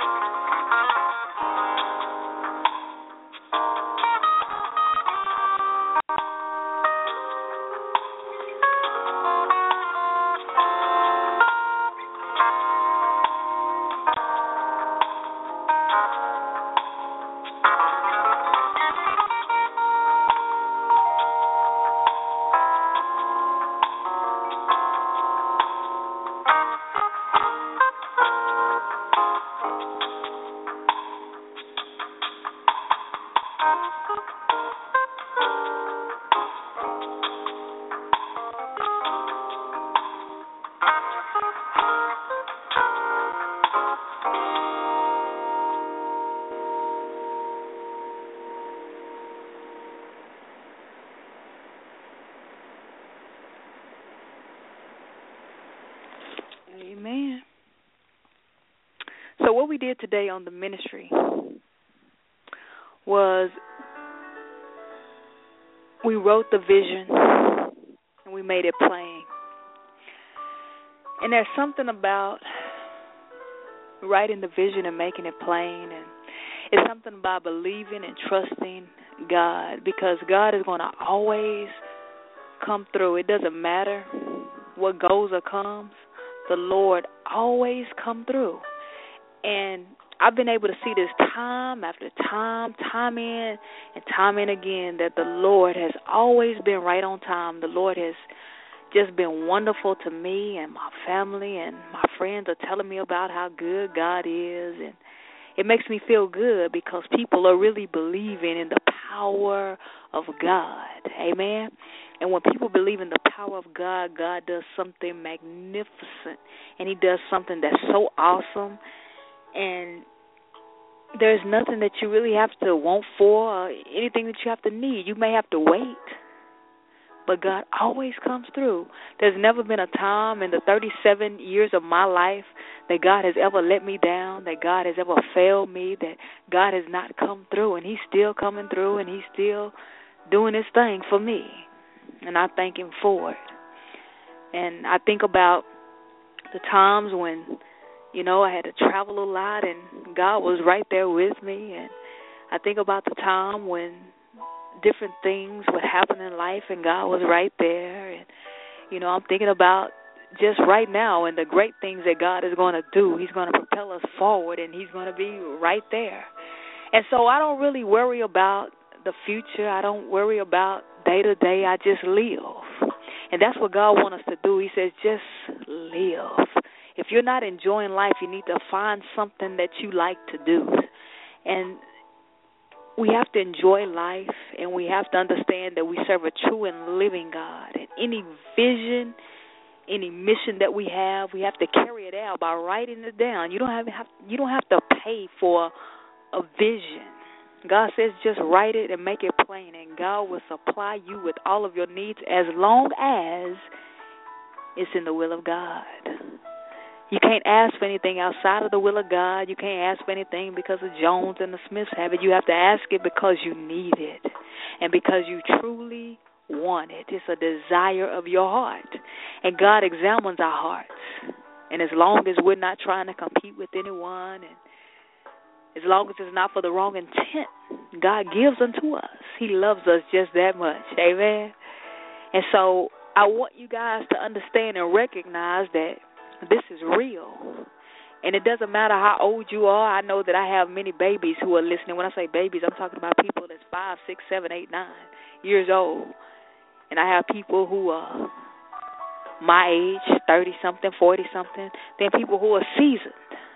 S3: Amen. So what we did today on the ministry was we wrote the vision and we made it plain. And there's something about writing the vision and making it plain, and it's something about believing and trusting God, because God is going to always come through. It doesn't matter what goes or comes. The Lord always come through. And I've been able to see this time after time, time in and time in again, that the Lord has always been right on time. The Lord has just been wonderful to me and my family, and my friends are telling me about how good God is. And it makes me feel good because people are really believing in the power of God. Amen. And when people believe in the power of God, God does something magnificent, and he does something that's so awesome. And there's nothing that you really have to want for or anything that you have to need. You may have to wait, but God always comes through. There's never been a time in the thirty-seven years of my life that God has ever let me down, that God has ever failed me, that God has not come through, and he's still coming through, and he's still doing his thing for me. And I thank him for it. And I think about the times when, you know, I had to travel a lot and God was right there with me. And I think about the time when different things would happen in life and God was right there. And, you know, I'm thinking about just right now and the great things that God is going to do. He's going to propel us forward, and he's going to be right there. And so I don't really worry about the future. I don't worry about day to day. I just live. And that's what God wants us to do. He says, just live. If you're not enjoying life, you need to find something that you like to do. And we have to enjoy life, and we have to understand that we serve a true and living God. And any vision, any mission that we have, we have to carry it out by writing it down. You don't have, have you don't have to pay for a vision. God says just write it and make it plain, and God will supply you with all of your needs as long as it's in the will of God. You can't ask for anything outside of the will of God. You can't ask for anything because of Jones and the Smiths have it. You have to ask it because you need it and because you truly want it. It's a desire of your heart. And God examines our hearts. And as long as we're not trying to compete with anyone, and as long as it's not for the wrong intent, God gives unto us. He loves us just that much. Amen. And so I want you guys to understand and recognize that this is real. And it doesn't matter how old you are. I know that I have many babies who are listening. When I say babies, I'm talking about people that's five, six, seven, eight, nine years old. And I have people who are my age, thirty-something, forty-something. Then people who are seasoned.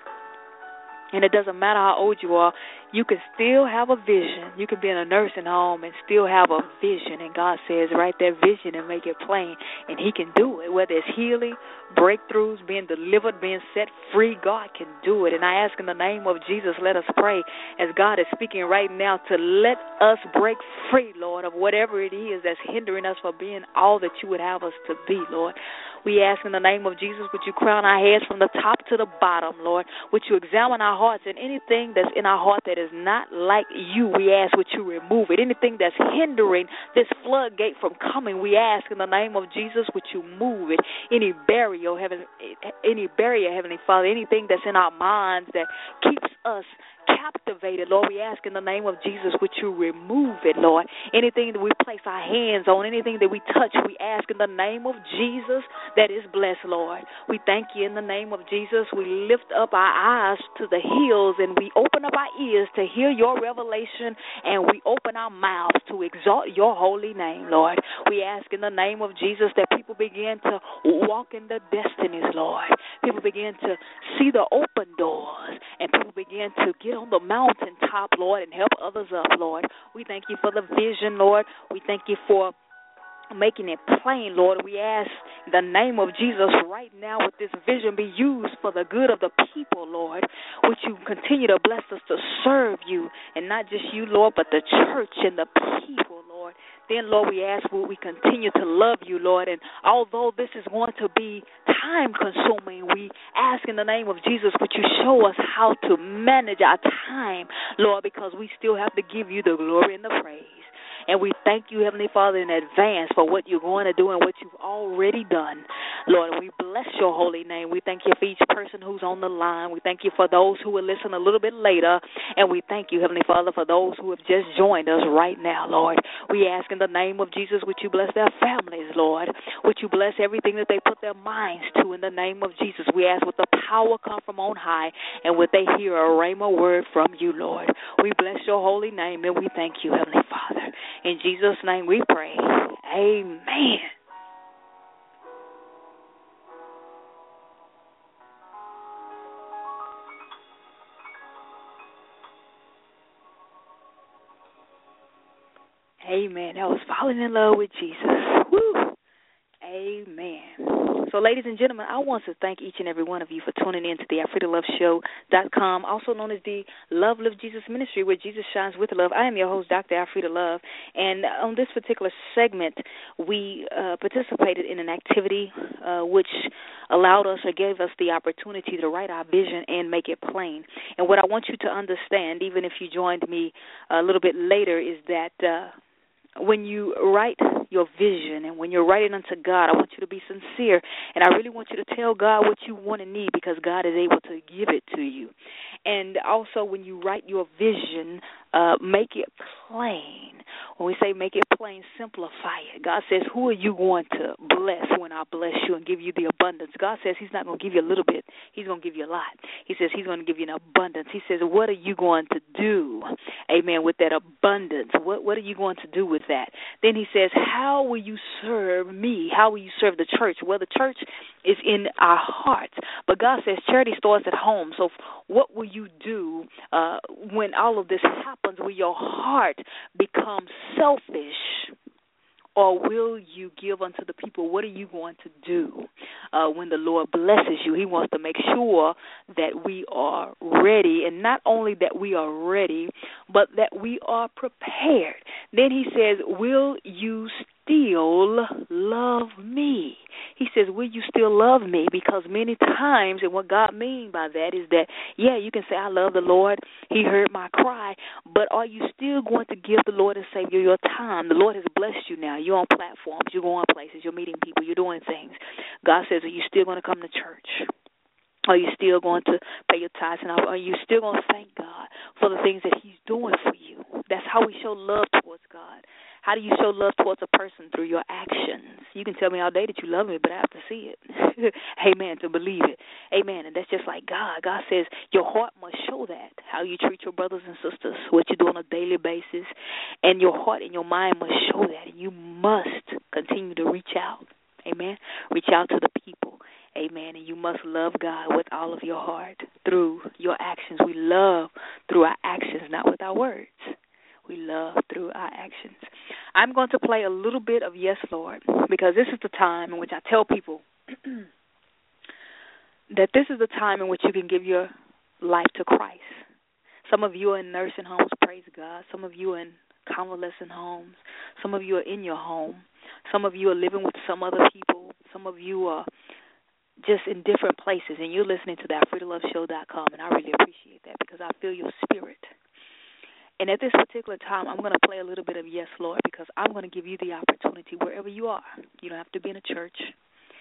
S3: And it doesn't matter how old you are, you can still have a vision. You can be in a nursing home and still have a vision. And God says, write that vision and make it plain. And he can do it. Whether it's healing, breakthroughs, being delivered, being set free, God can do it. And I ask in the name of Jesus, let us pray as God is speaking right now to let us break free, Lord, of whatever it is that's hindering us from being all that you would have us to be, Lord. We ask in the name of Jesus, would you crown our heads from the top to the bottom, Lord? Would you examine our hearts, and anything that's in our heart that is not like you, we ask would you remove it. Anything that's hindering this floodgate from coming, we ask in the name of Jesus, would you move it. Any barrier, heaven, any barrier, Heavenly Father, anything that's in our minds that keeps us captivated, Lord. We ask in the name of Jesus, would you remove it, Lord? Anything that we place our hands on, anything that we touch, we ask in the name of Jesus that is blessed, Lord. We thank you in the name of Jesus. We lift up our eyes to the hills and we open up our ears to hear your revelation, and we open our mouths to exalt your holy name, Lord. We ask in the name of Jesus that people begin to walk in their destinies, Lord. People begin to see the open doors, and people begin to get on the mountaintop, Lord, and help others up, Lord. We thank you for the vision, Lord. We thank you for making it plain, Lord. We ask in the name of Jesus right now, with this vision be used for the good of the people, Lord. Would you continue to bless us to serve you, and not just you, Lord, but the church and the people, Lord. Then, Lord, we ask, will we continue to love you, Lord? And although this is going to be time-consuming, we ask in the name of Jesus, would you show us how to manage our time, Lord, because we still have to give you the glory and the praise. And we thank you, Heavenly Father, in advance for what you're going to do and what you've already done. Lord, we bless your holy name. We thank you for each person who's on the line. We thank you for those who will listen a little bit later. And we thank you, Heavenly Father, for those who have just joined us right now, Lord. We ask in the name of Jesus, would you bless their families, Lord? Would you bless everything that they put their minds to in the name of Jesus? We ask, would the power come from on high, and would they hear a rhema word from you, Lord? We bless your holy name, and we thank you, Heavenly Father. In Jesus' name we pray. Amen. Amen. That was falling in love with Jesus. Woo. Amen. So, ladies and gentlemen, I want to thank each and every one of you for tuning in to the Afrida Love Show dot com, also known as the Love Live Jesus Ministry, where Jesus shines with love. I am your host, Doctor Afrida Love, and on this particular segment, we uh, participated in an activity uh, which allowed us or gave us the opportunity to write our vision and make it plain. And what I want you to understand, even if you joined me a little bit later, is that uh, when you write your vision and when you're writing unto God, I want you to be sincere, and I really want you to tell God what you want and need, because God is able to give it to you. And also, when you write your vision, uh, make it plain. When we say make it plain, simplify it. God says, who are you going to bless when I bless you and give you the abundance? God says he's not going to give you a little bit. He's going to give you a lot. He says he's going to give you an abundance. He says, what are you going to do, amen, with that abundance? What, what are you going to do with that? Then he says, how will you serve me? How will you serve the church? Well, the church is in our hearts. But God says charity starts at home. So what will you do uh, when all of this happens? Will your heart become selfish, or will you give unto the people? What are you going to do uh, when the Lord blesses you? He wants to make sure that we are ready, and not only that we are ready, but that we are prepared. Then he says, will you still love me? He says, will you still love me? Because many times, and what God means by that is that, yeah, you can say, I love the Lord. He heard my cry. But are you still going to give the Lord and Savior your time? The Lord has blessed you now. You're on platforms. You're going places. You're meeting people. You're doing things. God says, are you still going to come to church? Are you still going to pay your tithes? And are you still going to thank God for the things that he's doing for you? That's how we show love towards God. How do you show love towards a person? Through your actions. You can tell me all day that you love me, but I have to see it. Amen, to believe it. Amen, and that's just like God. God says your heart must show that, how you treat your brothers and sisters, what you do on a daily basis, and your heart and your mind must show that, and you must continue to reach out. Amen, reach out to the people. Amen, and you must love God with all of your heart through your actions. We love through our actions, not with our words. We love through our actions. I'm going to play a little bit of Yes, Lord, because this is the time in which I tell people that this is the time in which you can give your life to Christ. Some of you are in nursing homes, praise God. Some of you are in convalescent homes. Some of you are in your home. Some of you are living with some other people. Some of you are just in different places, and you're listening to the Afrida Love Show dot com, and I really appreciate that because I feel your spirit. And at this particular time, I'm going to play a little bit of Yes, Lord, because I'm going to give you the opportunity wherever you are. You don't have to be in a church.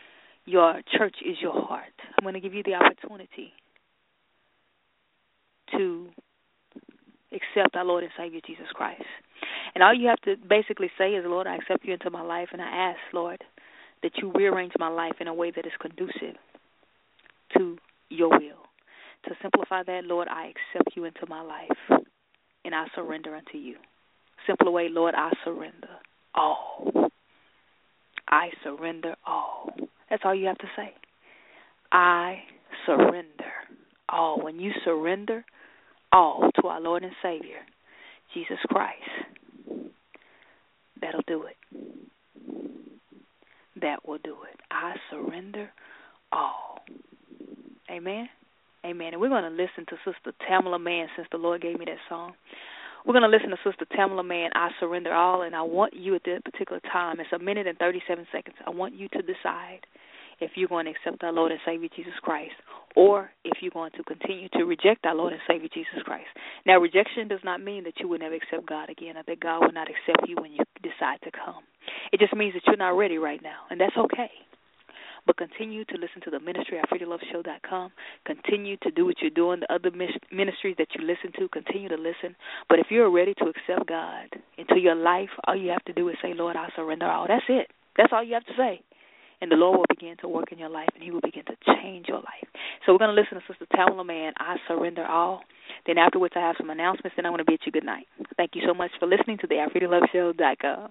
S3: Your church is your heart. I'm going to give you the opportunity to accept our Lord and Savior Jesus Christ. And all you have to basically say is, Lord, I accept you into my life, and I ask, Lord, that you rearrange my life in a way that is conducive to your will. To simplify that, Lord, I accept you into my life, and I surrender unto you. Simple way, Lord, I surrender all. I surrender all. That's all you have to say. I surrender all. When you surrender all to our Lord and Savior, Jesus Christ, that'll do it. That will do it. I surrender all. Amen? Amen. And we're going to listen to Sister Tamala Mann, since the Lord gave me that song. We're going to listen to Sister Tamala Mann, I Surrender All, and I want you at that particular time, it's a minute and thirty-seven seconds, I want you to decide if you're going to accept our Lord and Savior Jesus Christ, or if you're going to continue to reject our Lord and Savior Jesus Christ. Now, rejection does not mean that you will never accept God again, or that God will not accept you when you decide to come. It just means that you're not ready right now, and that's okay. But continue to listen to the ministry at free to love show dot com. Continue to do what you're doing. The other ministries that you listen to, continue to listen. But if you're ready to accept God into your life, all you have to do is say, Lord, I surrender all. That's it. That's all you have to say. And the Lord will begin to work in your life, and he will begin to change your life. So we're going to listen to Sister Tamala Mann, I Surrender All. Then afterwards, I have some announcements, and I'm going to bid you good night. Thank you so much for listening to the at free to love show dot com.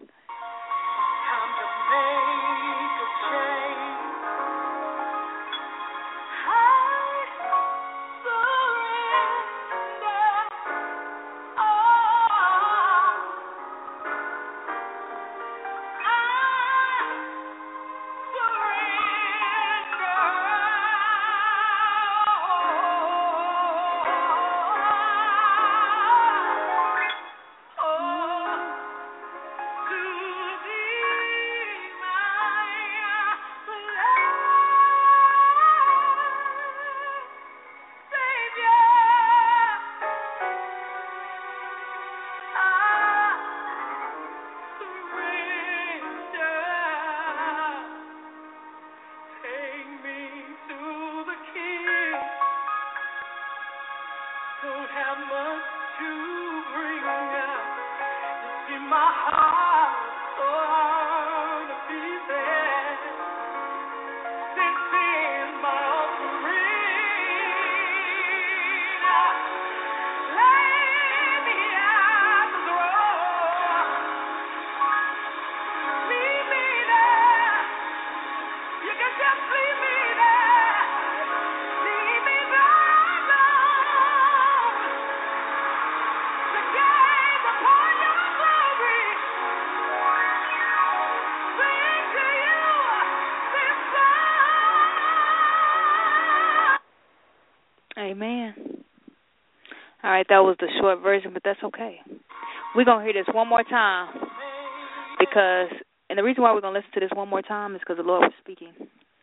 S3: Amen. All right, that was the short version, but that's okay. We're going to hear this one more time because, and the reason why we're going to listen to this one more time is because the Lord was speaking.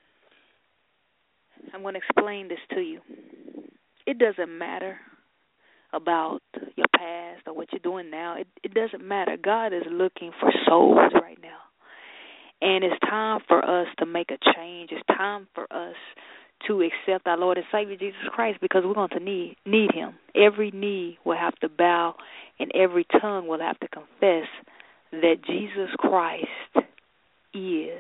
S3: I'm going to explain this to you. It doesn't matter about your past or what you're doing now. It, it doesn't matter. God is looking for souls right now. And it's time for us to make a change. It's time for us to accept our Lord and Savior Jesus Christ, because we're going to need need him. Every knee will have to bow and every tongue will have to confess that Jesus Christ is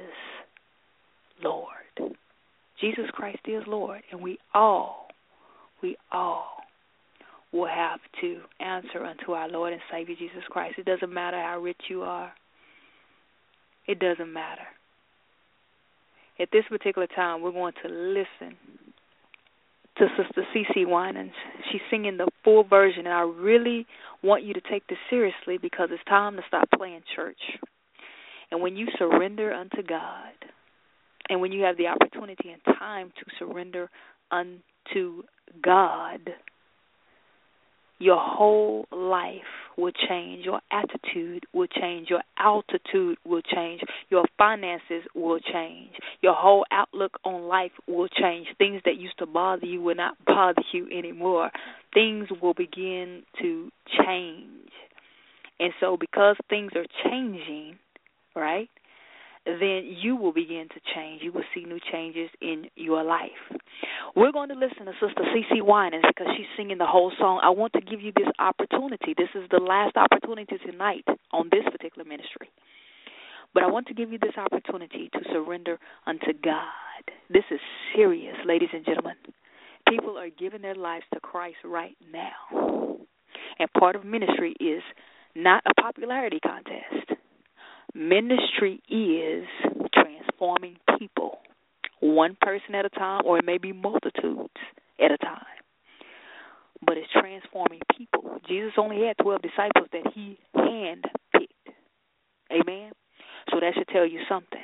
S3: Lord. Jesus Christ is Lord, and we all, we all will have to answer unto our Lord and Savior Jesus Christ. It doesn't matter how rich you are. It doesn't matter. At this particular time, we're going to listen to Sister CeCe Winans. She's singing the full version, and I really want you to take this seriously because it's time to stop playing church. And when you surrender unto God, and when you have the opportunity and time to surrender unto God, your whole life will change. Your attitude will change. Your altitude will change. Your finances will change. Your whole outlook on life will change. Things that used to bother you will not bother you anymore. Things will begin to change. And so because things are changing, right, then you will begin to change. You will see new changes in your life. We're going to listen to Sister CeCe Winans because she's singing the whole song. I want to give you this opportunity. This is the last opportunity tonight on this particular ministry. But I want to give you this opportunity to surrender unto God. This is serious, ladies and gentlemen. People are giving their lives to Christ right now. And part of ministry is not a popularity contest. Ministry is transforming people, one person at a time, or it may be multitudes at a time. But it's transforming people. Jesus only had twelve disciples that he handpicked. Amen? So that should tell you something.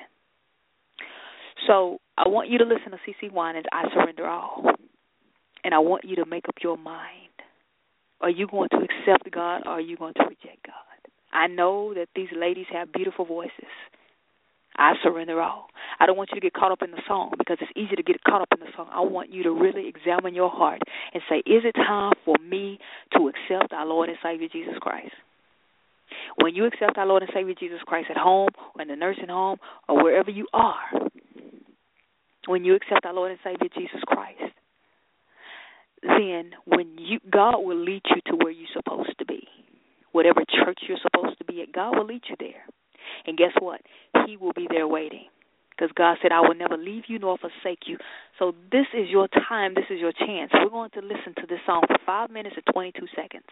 S3: So I want you to listen to CeCe Winans, I Surrender All. And I want you to make up your mind. Are you going to accept God or are you going to reject God? I know that these ladies have beautiful voices. I surrender all. I don't want you to get caught up in the song because it's easy to get caught up in the song. I want you to really examine your heart and say, is it time for me to accept our Lord and Savior Jesus Christ? When you accept our Lord and Savior Jesus Christ at home or in the nursing home or wherever you are, when you accept our Lord and Savior Jesus Christ, then when you God will lead you to where you're supposed to be. Whatever church you're supposed to be at, God will lead you there. And guess what? He will be there waiting. Because God said, I will never leave you nor forsake you. So this is your time. This is your chance. We're going to listen to this song for five minutes and twenty-two seconds.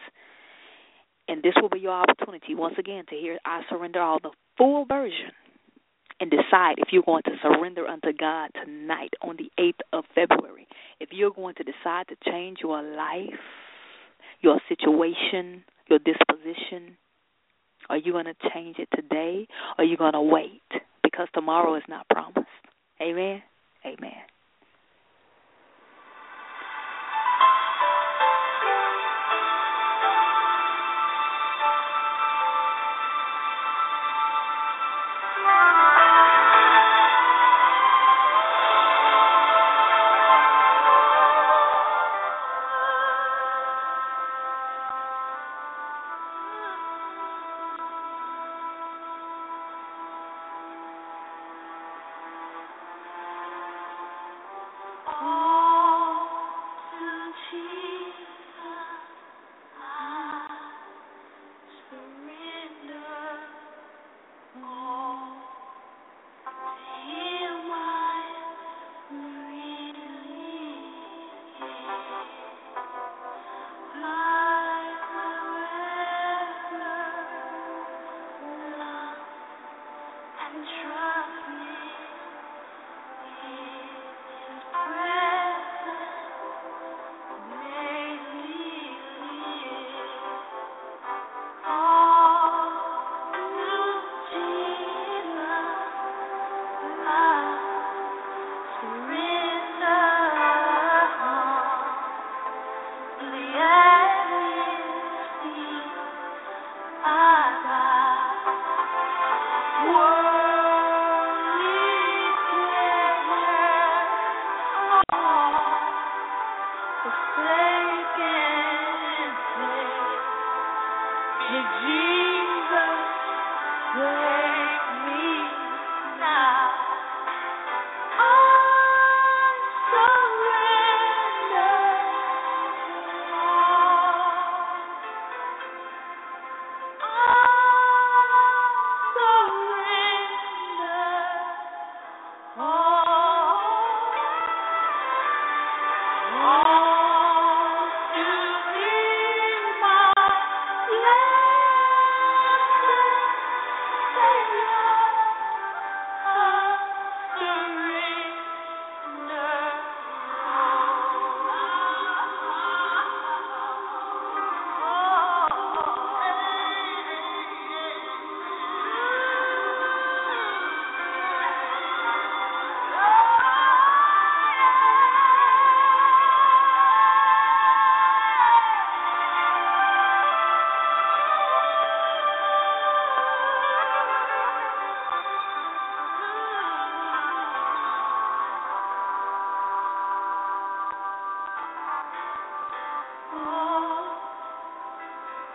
S3: And this will be your opportunity, once again, to hear I Surrender All, the full version, and decide if you're going to surrender unto God tonight on the eighth of February. If you're going to decide to change your life, your situation, your disposition, are you going to change it today or are you going to wait? Because tomorrow is not promised. Amen? Amen.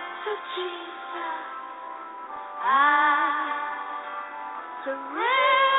S2: Jesus, I surrender.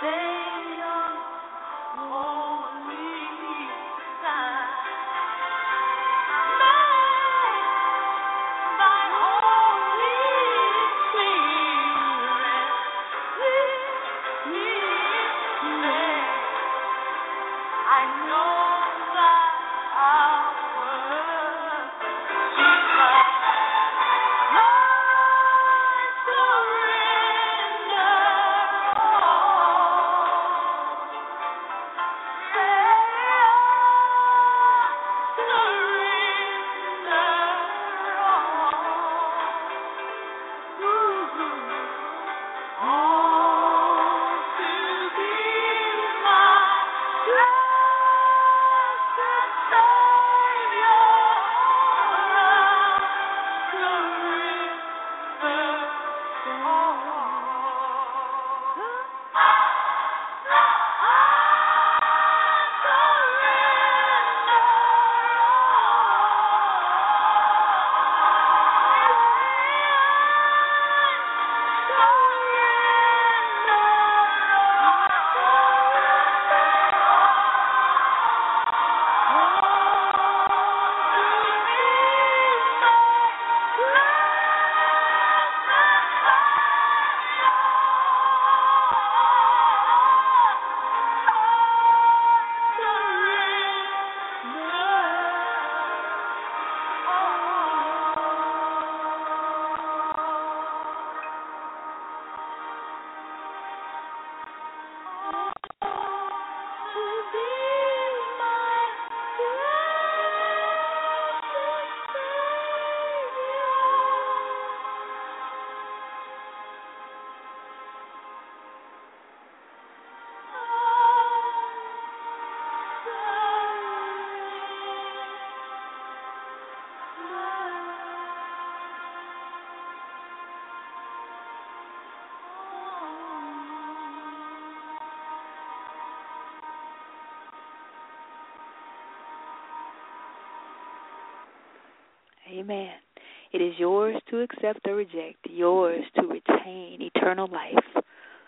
S3: Amen. It is yours to accept or reject, yours to retain eternal life.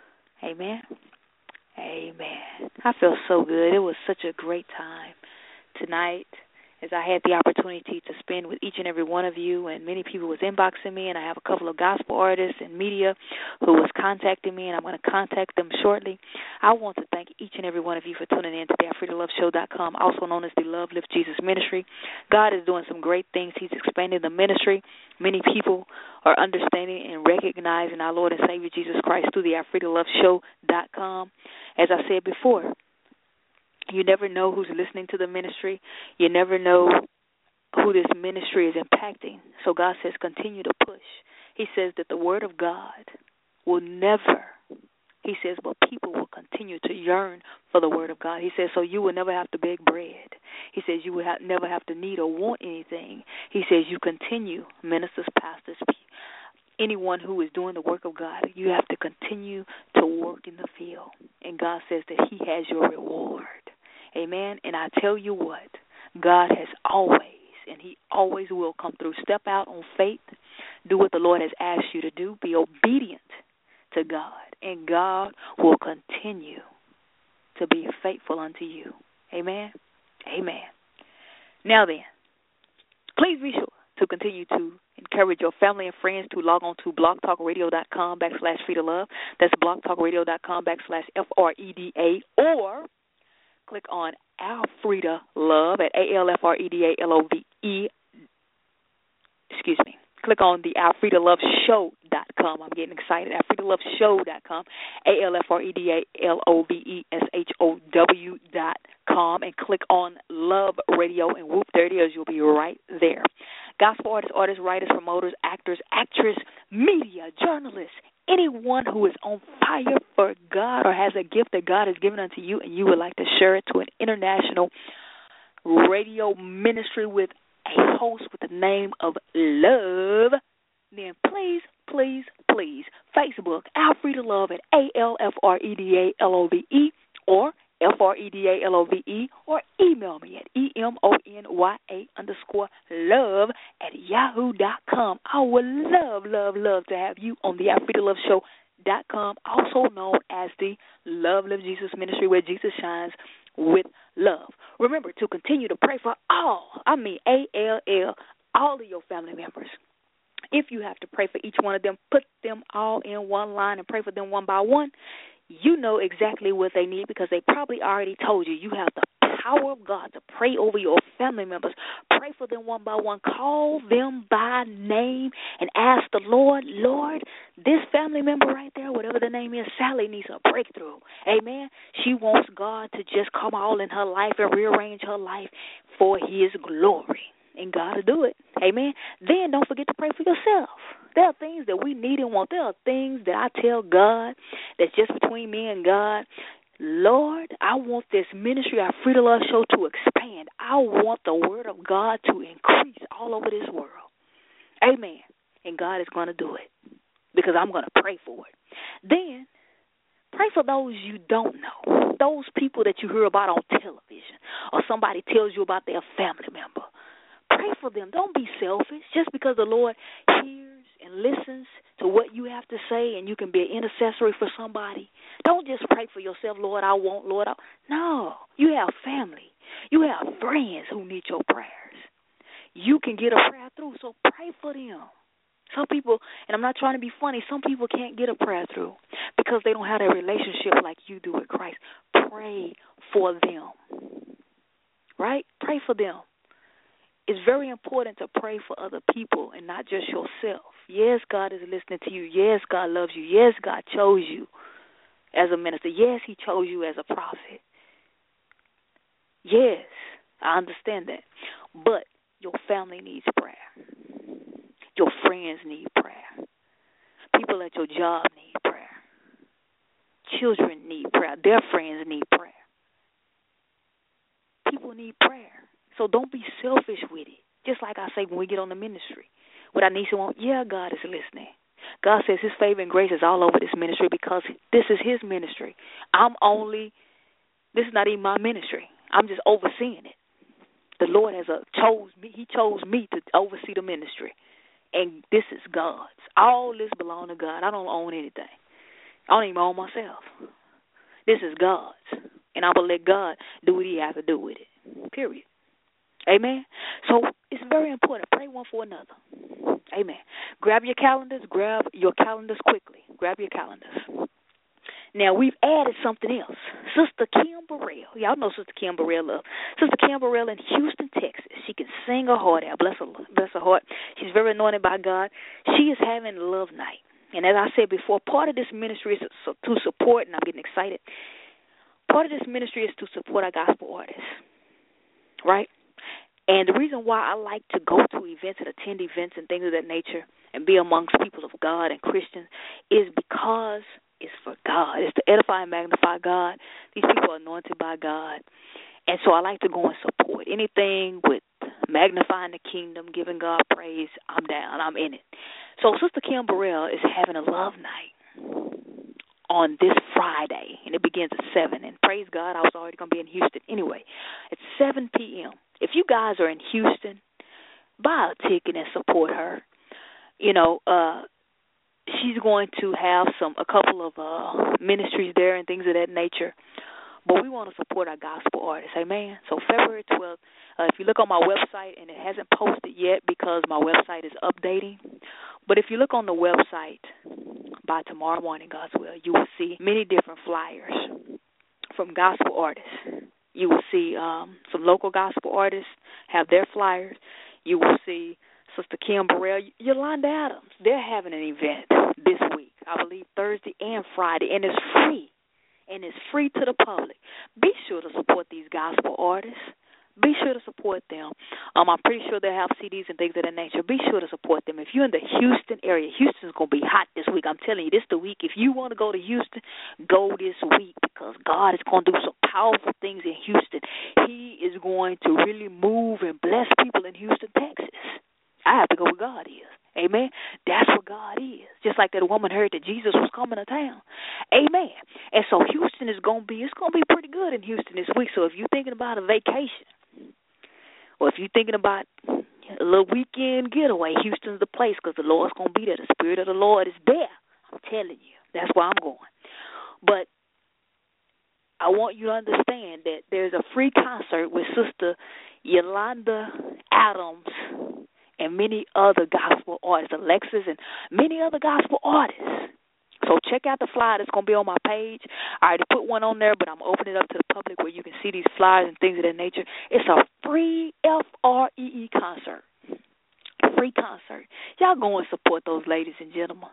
S3: Amen. Amen. I feel so good. It was such a great time tonight as I had the opportunity to spend with each and every one of you, and many people was inboxing me, and I have a couple of gospel artists and media who was contacting me, and I'm going to contact them shortly. I want to thank each and every one of you for tuning in to the Free to Love Show dot com, also known as the Love Lift Jesus Ministry. God is doing some great things. He's expanding the ministry. Many people are understanding and recognizing our Lord and Savior Jesus Christ through the Free to Love Show dot com. As I said before, you never know who's listening to the ministry. You never know who this ministry is impacting. So God says continue to push. He says that the word of God will never, he says, but people will continue to yearn for the word of God. He says, so you will never have to beg bread. He says you will have, never have to need or want anything. He says you continue, ministers, pastors, anyone who is doing the work of God, you have to continue to work in the field. And God says that he has your reward. Amen. And I tell you what, God has always, and he always will come through. Step out on faith. Do what the Lord has asked you to do. Be obedient to God. And God will continue to be faithful unto you. Amen. Amen. Now then, please be sure to continue to encourage your family and friends to log on to blogtalkradio.com backslash free to love. That's blogtalkradio.com backslash F R E D A, or click on Alfreda Love at A L F R E D A L O V E. Excuse me. Click on the Alfreda Love Show dot com. I'm getting excited. Alfreda Love Show dot com. A L F R E D A L O V E S H O W dot com. And click on Love Radio, and whoop, there it is. You'll be right there. Gospel artists, artists, writers, promoters, actors, actress, media, journalists, anyone who is on fire for God or has a gift that God has given unto you and you would like to share it to an international radio ministry with a host with the name of Love, then please, please, please, Facebook, Alfreda Love at A L F R E D A L O V E or F R E D A L O V E, or email me at E M O N Y A underscore love at yahoo dot com. I would love, love, love to have you on the Alfreda Love Show dot com, also known as the Love Live Jesus Ministry, where Jesus shines with love. Remember to continue to pray for all, I mean A L L, all of your family members. If you have to pray for each one of them, put them all in one line and pray for them one by one. You know exactly what they need because they probably already told you. You have the power of God to pray over your family members. Pray for them one by one. Call them by name and ask the Lord, Lord, this family member right there, whatever the name is, Sally, needs a breakthrough. Amen. She wants God to just come all in her life and rearrange her life for his glory. And God will do it. Amen. Then don't forget to pray for yourself. There are things that we need and want. There are things that I tell God that's just between me and God. Lord, I want this ministry, our Free to Love show, to expand. I want the word of God to increase all over this world. Amen. And God is going to do it because I'm going to pray for it. Then pray for those you don't know, those people that you hear about on television or somebody tells you about their family member. Pray for them. Don't be selfish. Just because the Lord hears and listens to what you have to say and you can be an intercessory for somebody, don't just pray for yourself, Lord, I want, Lord, I... No. You have family. You have friends who need your prayers. You can get a prayer through, so pray for them. Some people, and I'm not trying to be funny, some people can't get a prayer through because they don't have a relationship like you do with Christ. Pray for them. Right? Pray for them. It's very important to pray for other people and not just yourself. Yes, God is listening to you. Yes, God loves you. Yes, God chose you as a minister. Yes, he chose you as a prophet. Yes, I understand that. But your family needs prayer. Your friends need prayer. People at your job need prayer. Children need prayer. Their friends need prayer. People need prayer. So don't be selfish with it. Just like I say when we get on the ministry. What I need to want, yeah, God is listening. God says his favor and grace is all over this ministry because this is his ministry. I'm only, this is not even my ministry. I'm just overseeing it. The Lord has a, chose me, he chose me to oversee the ministry. And this is God's. All this belongs to God. I don't own anything. I don't even own myself. This is God's. And I'm going to let God do what he has to do with it. Period. Amen. So it's very important. Pray one for another. Amen. Grab your calendars. Grab your calendars quickly. Grab your calendars. Now, we've added something else. Sister Kim Burrell. Y'all know Sister Kim Burrell. Love. Sister Kim Burrell in Houston, Texas. She can sing her heart out. Bless her, bless her heart. She's very anointed by God. She is having love night. And as I said before, part of this ministry is to support, and I'm getting excited, part of this ministry is to support our gospel artists. Right? And the reason why I like to go to events and attend events and things of that nature and be amongst people of God and Christians is because it's for God. It's to edify and magnify God. These people are anointed by God. And so I like to go and support anything with magnifying the kingdom, giving God praise. I'm down. I'm in it. So Sister Kim Burrell is having a love night on this Friday, and it begins at seven. And praise God, I was already going to be in Houston anyway. It's seven p.m. If you guys are in Houston, buy a ticket and support her. You know, uh, she's going to have some a couple of uh, ministries there and things of that nature. But we want to support our gospel artists, amen? So February twelfth, uh, if you look on my website, and it hasn't posted yet because my website is updating, but if you look on the website by tomorrow morning, God's will, you will see many different flyers from gospel artists. You will see um, some local gospel artists have their flyers. You will see Sister Kim Burrell, Yolanda Adams. They're having an event this week, I believe Thursday and Friday, and it's free. And it's free to the public. Be sure to support these gospel artists. Be sure to support them. Um, I'm pretty sure they have C Ds and things of that nature. Be sure to support them. If you're in the Houston area, Houston's going to be hot this week. I'm telling you, this is the week. If you want to go to Houston, go this week because God is going to do some powerful things in Houston. He is going to really move and bless people in Houston, Texas. I have to go where God is. Amen. That's what God is. Just like that woman heard that Jesus was coming to town. Amen. And so Houston is going to be, it's going to be pretty good in Houston this week. So if you're thinking about a vacation, or if you're thinking about a little weekend getaway, Houston's the place because the Lord's going to be there. The Spirit of the Lord is there. I'm telling you. That's where I'm going. But I want you to understand that there's a free concert with Sister Yolanda Adams and many other gospel artists, Alexis and many other gospel artists. So check out the flyer that's going to be on my page. I already put one on there, but I'm opening it up to the public where you can see these flyers and things of that nature. It's a free F R E E concert. Free concert. Y'all go and support those ladies and gentlemen.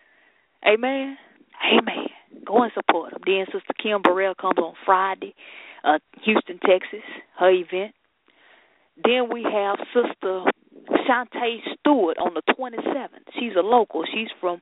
S3: Amen. Amen. Go and support them. Then Sister Kim Burrell comes on Friday, uh, Houston, Texas, her event. Then we have Sister Shantae Stewart on the twenty-seventh. She's a local. She's from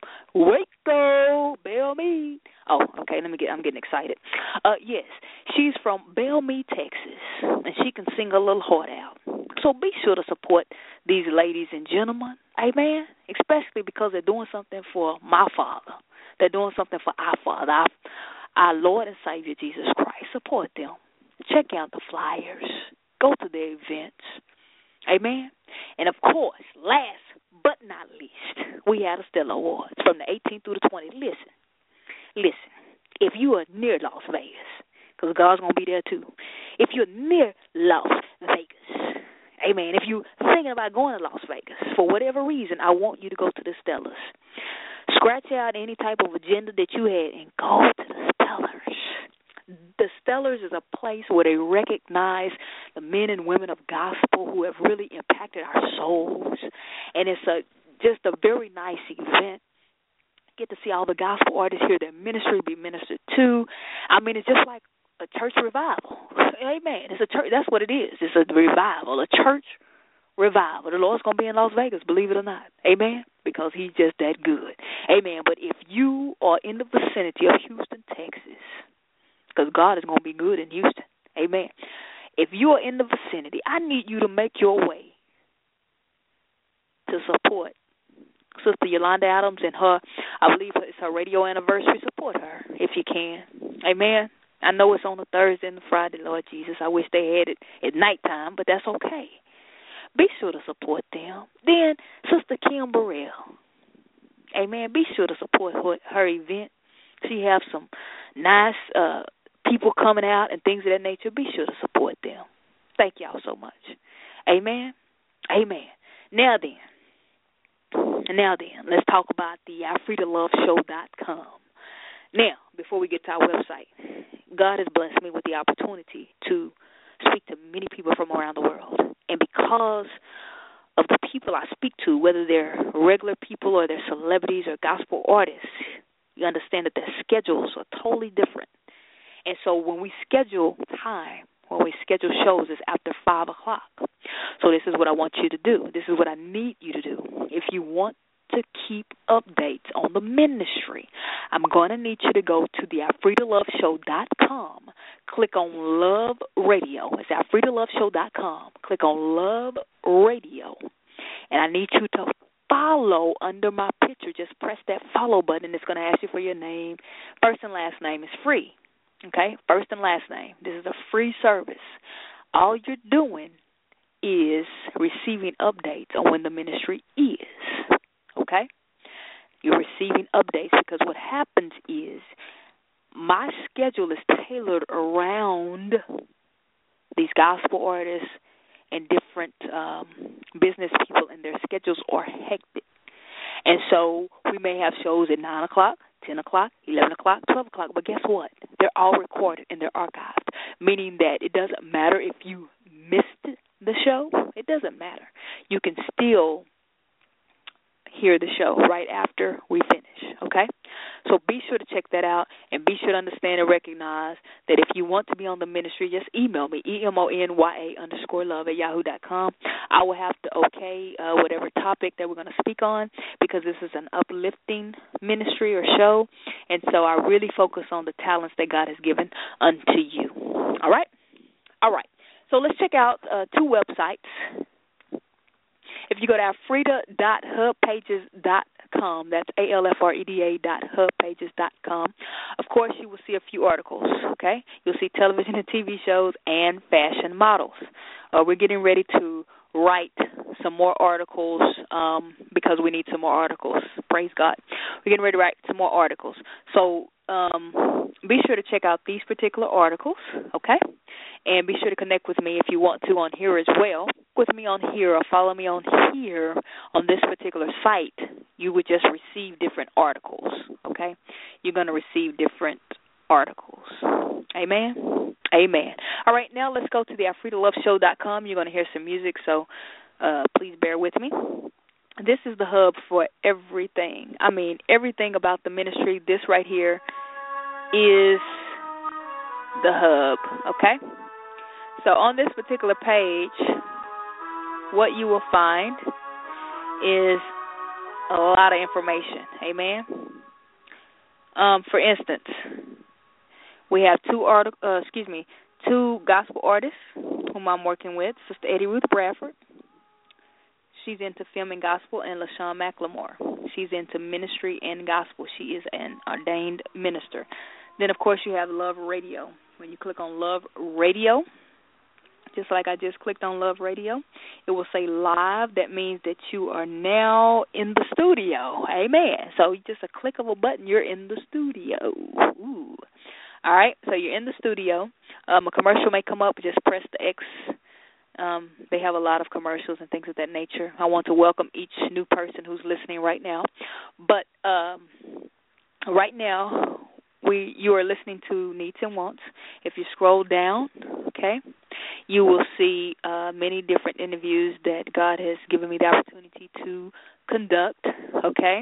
S3: Waco, Bellmead. Oh, okay. Let me get. I'm getting excited. Uh, yes, she's from Bellmead, Texas, and she can sing a little heart out. So be sure to support these ladies and gentlemen. Amen. Especially because they're doing something for my Father. They're doing something for our Father, our, our Lord and Savior Jesus Christ. Support them. Check out the flyers. Go to their events. Amen. And, of course, last but not least, we had a Stellar Awards from the eighteenth through the twentieth. Listen, listen, if you are near Las Vegas, because God's going to be there too, if you're near Las Vegas, amen, if you're thinking about going to Las Vegas, for whatever reason, I want you to go to the Stellars. Scratch out any type of agenda that you had and go to the Stellars. The Stellars is a place where they recognize the men and women of gospel who have really impacted our souls. And it's a just a very nice event. Get to see all the gospel artists hear their ministry be ministered to. I mean, it's just like a church revival. Amen. It's a church. That's what it is. It's a revival, a church revival. The Lord's going to be in Las Vegas, believe it or not. Amen. Because he's just that good. Amen. But if you are in the vicinity of Houston, Texas, because God is going to be good in Houston. Amen. If you are in the vicinity, I need you to make your way to support Sister Yolanda Adams and her, I believe it's her radio anniversary. Support her if you can. Amen. I know it's on a Thursday and a Friday, Lord Jesus. I wish they had it at nighttime, but that's okay. Be sure to support them. Then Sister Kim Burrell. Amen. Be sure to support her, her event. She have some nice uh, people coming out and things of that nature. Be sure to support them. Thank y'all so much. Amen. Amen. Now then, now then, let's talk about the I Frida Love Show dot com. Now, before we get to our website, God has blessed me with the opportunity to speak to many people from around the world. And because of the people I speak to, whether they're regular people or they're celebrities or gospel artists, you understand that their schedules are totally different. And so when we schedule time, when we schedule shows, it's after five o'clock. So this is what I want you to do. This is what I need you to do. If you want to keep updates on the ministry, I'm going to need you to go to the I Frida Love Show dot com. Click on Love Radio. It's I Frida Love Show dot com. Click on Love Radio. And I need you to follow under my picture. Just press that follow button. It's going to ask you for your name. First and last name is free. Okay? First and last name. This is a free service. All you're doing is receiving updates on when the ministry is. Okay? You're receiving updates because what happens is my schedule is tailored around these gospel artists and different um, business people, and their schedules are hectic. And so we may have shows at nine o'clock, ten o'clock, eleven o'clock, twelve o'clock, but guess what? They're all recorded and they're archived, meaning that it doesn't matter if you missed the show. It doesn't matter. You can still hear the show right after we finish, okay? So be sure to check that out, and be sure to understand and recognize that if you want to be on the ministry, just email me, E M O N Y A underscore love at yahoo dot com. I will have to okay uh, whatever topic that we're going to speak on, because this is an uplifting ministry or show, and so I really focus on the talents that God has given unto you. All right? All right. So let's check out uh, two websites. If you go to alfreda dot hub pages dot com, that's A L F R E D A dot hub pages dot com, of course you will see a few articles, okay? You'll see television and T V shows and fashion models. Uh, we're getting ready to write some more articles um, because we need some more articles. Praise God. we're getting ready to write some more articles. So um, be sure to check out these particular articles, okay? And be sure to connect with me if you want to on here as well. With me on here or follow me on here on this particular site, you would just receive different articles, okay? You're going to receive different articles. Amen? Amen. All right, now let's go to the Afrida Love Show dot com. You're going to hear some music, so uh, please bear with me. This is the hub for everything. I mean, everything about the ministry. This right here is the hub, okay? So on this particular page, what you will find is a lot of information. Amen? Um, for instance, we have two art, uh, excuse me, two gospel artists whom I'm working with. Sister Eddie Ruth Bradford. She's into film and gospel, and LaShawn McLemore. She's into ministry and gospel. She is an ordained minister. Then, of course, you have Love Radio. When you click on Love Radio, just like I just clicked on Love Radio, it will say live. That means that you are now in the studio. Amen. So just a click of a button, you're in the studio. Ooh. All right, so you're in the studio. Um, a commercial may come up. Just press the X. Um, they have a lot of commercials and things of that nature. I want to welcome each new person who's listening right now. But um, right now, we you are listening to Needs and Wants. If you scroll down, okay, you will see uh, many different interviews that God has given me the opportunity to conduct, okay?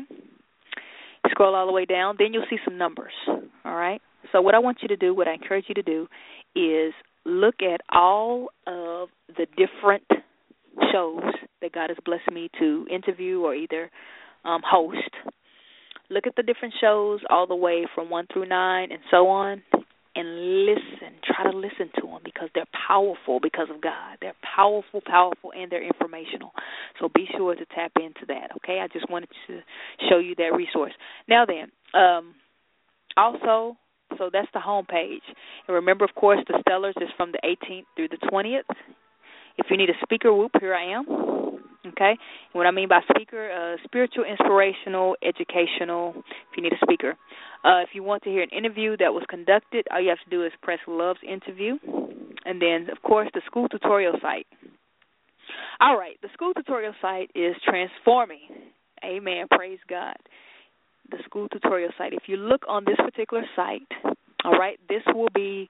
S3: Scroll all the way down. Then you'll see some numbers, all right? So what I want you to do, what I encourage you to do, is look at all of the different shows that God has blessed me to interview or either um, host. Look at the different shows all the way from one through nine and so on, and listen. Try to listen to them because they're powerful because of God. They're powerful, powerful, and they're informational. So be sure to tap into that, okay? I just wanted to show you that resource. Now then, um, also, so that's the home page. And remember, of course, the Stellars is from the eighteenth through the twentieth. If you need a speaker, whoop, here I am. Okay? And what I mean by speaker, uh, spiritual, inspirational, educational, if you need a speaker. Uh, if you want to hear an interview that was conducted, all you have to do is press Love's Interview. And then, of course, the school tutorial site. All right, the school tutorial site is transforming. Amen. Praise God. The school tutorial site. If you look on this particular site, all right, this will be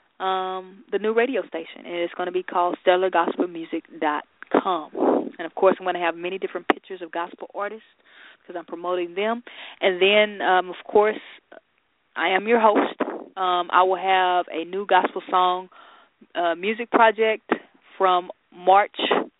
S3: um, the new radio station, and it's going to be called stellar gospel music dot com. And, of course, I'm going to have many different pictures of gospel artists because I'm promoting them. And then, um, of course, I am your host. Um, I will have a new gospel song uh, music project from March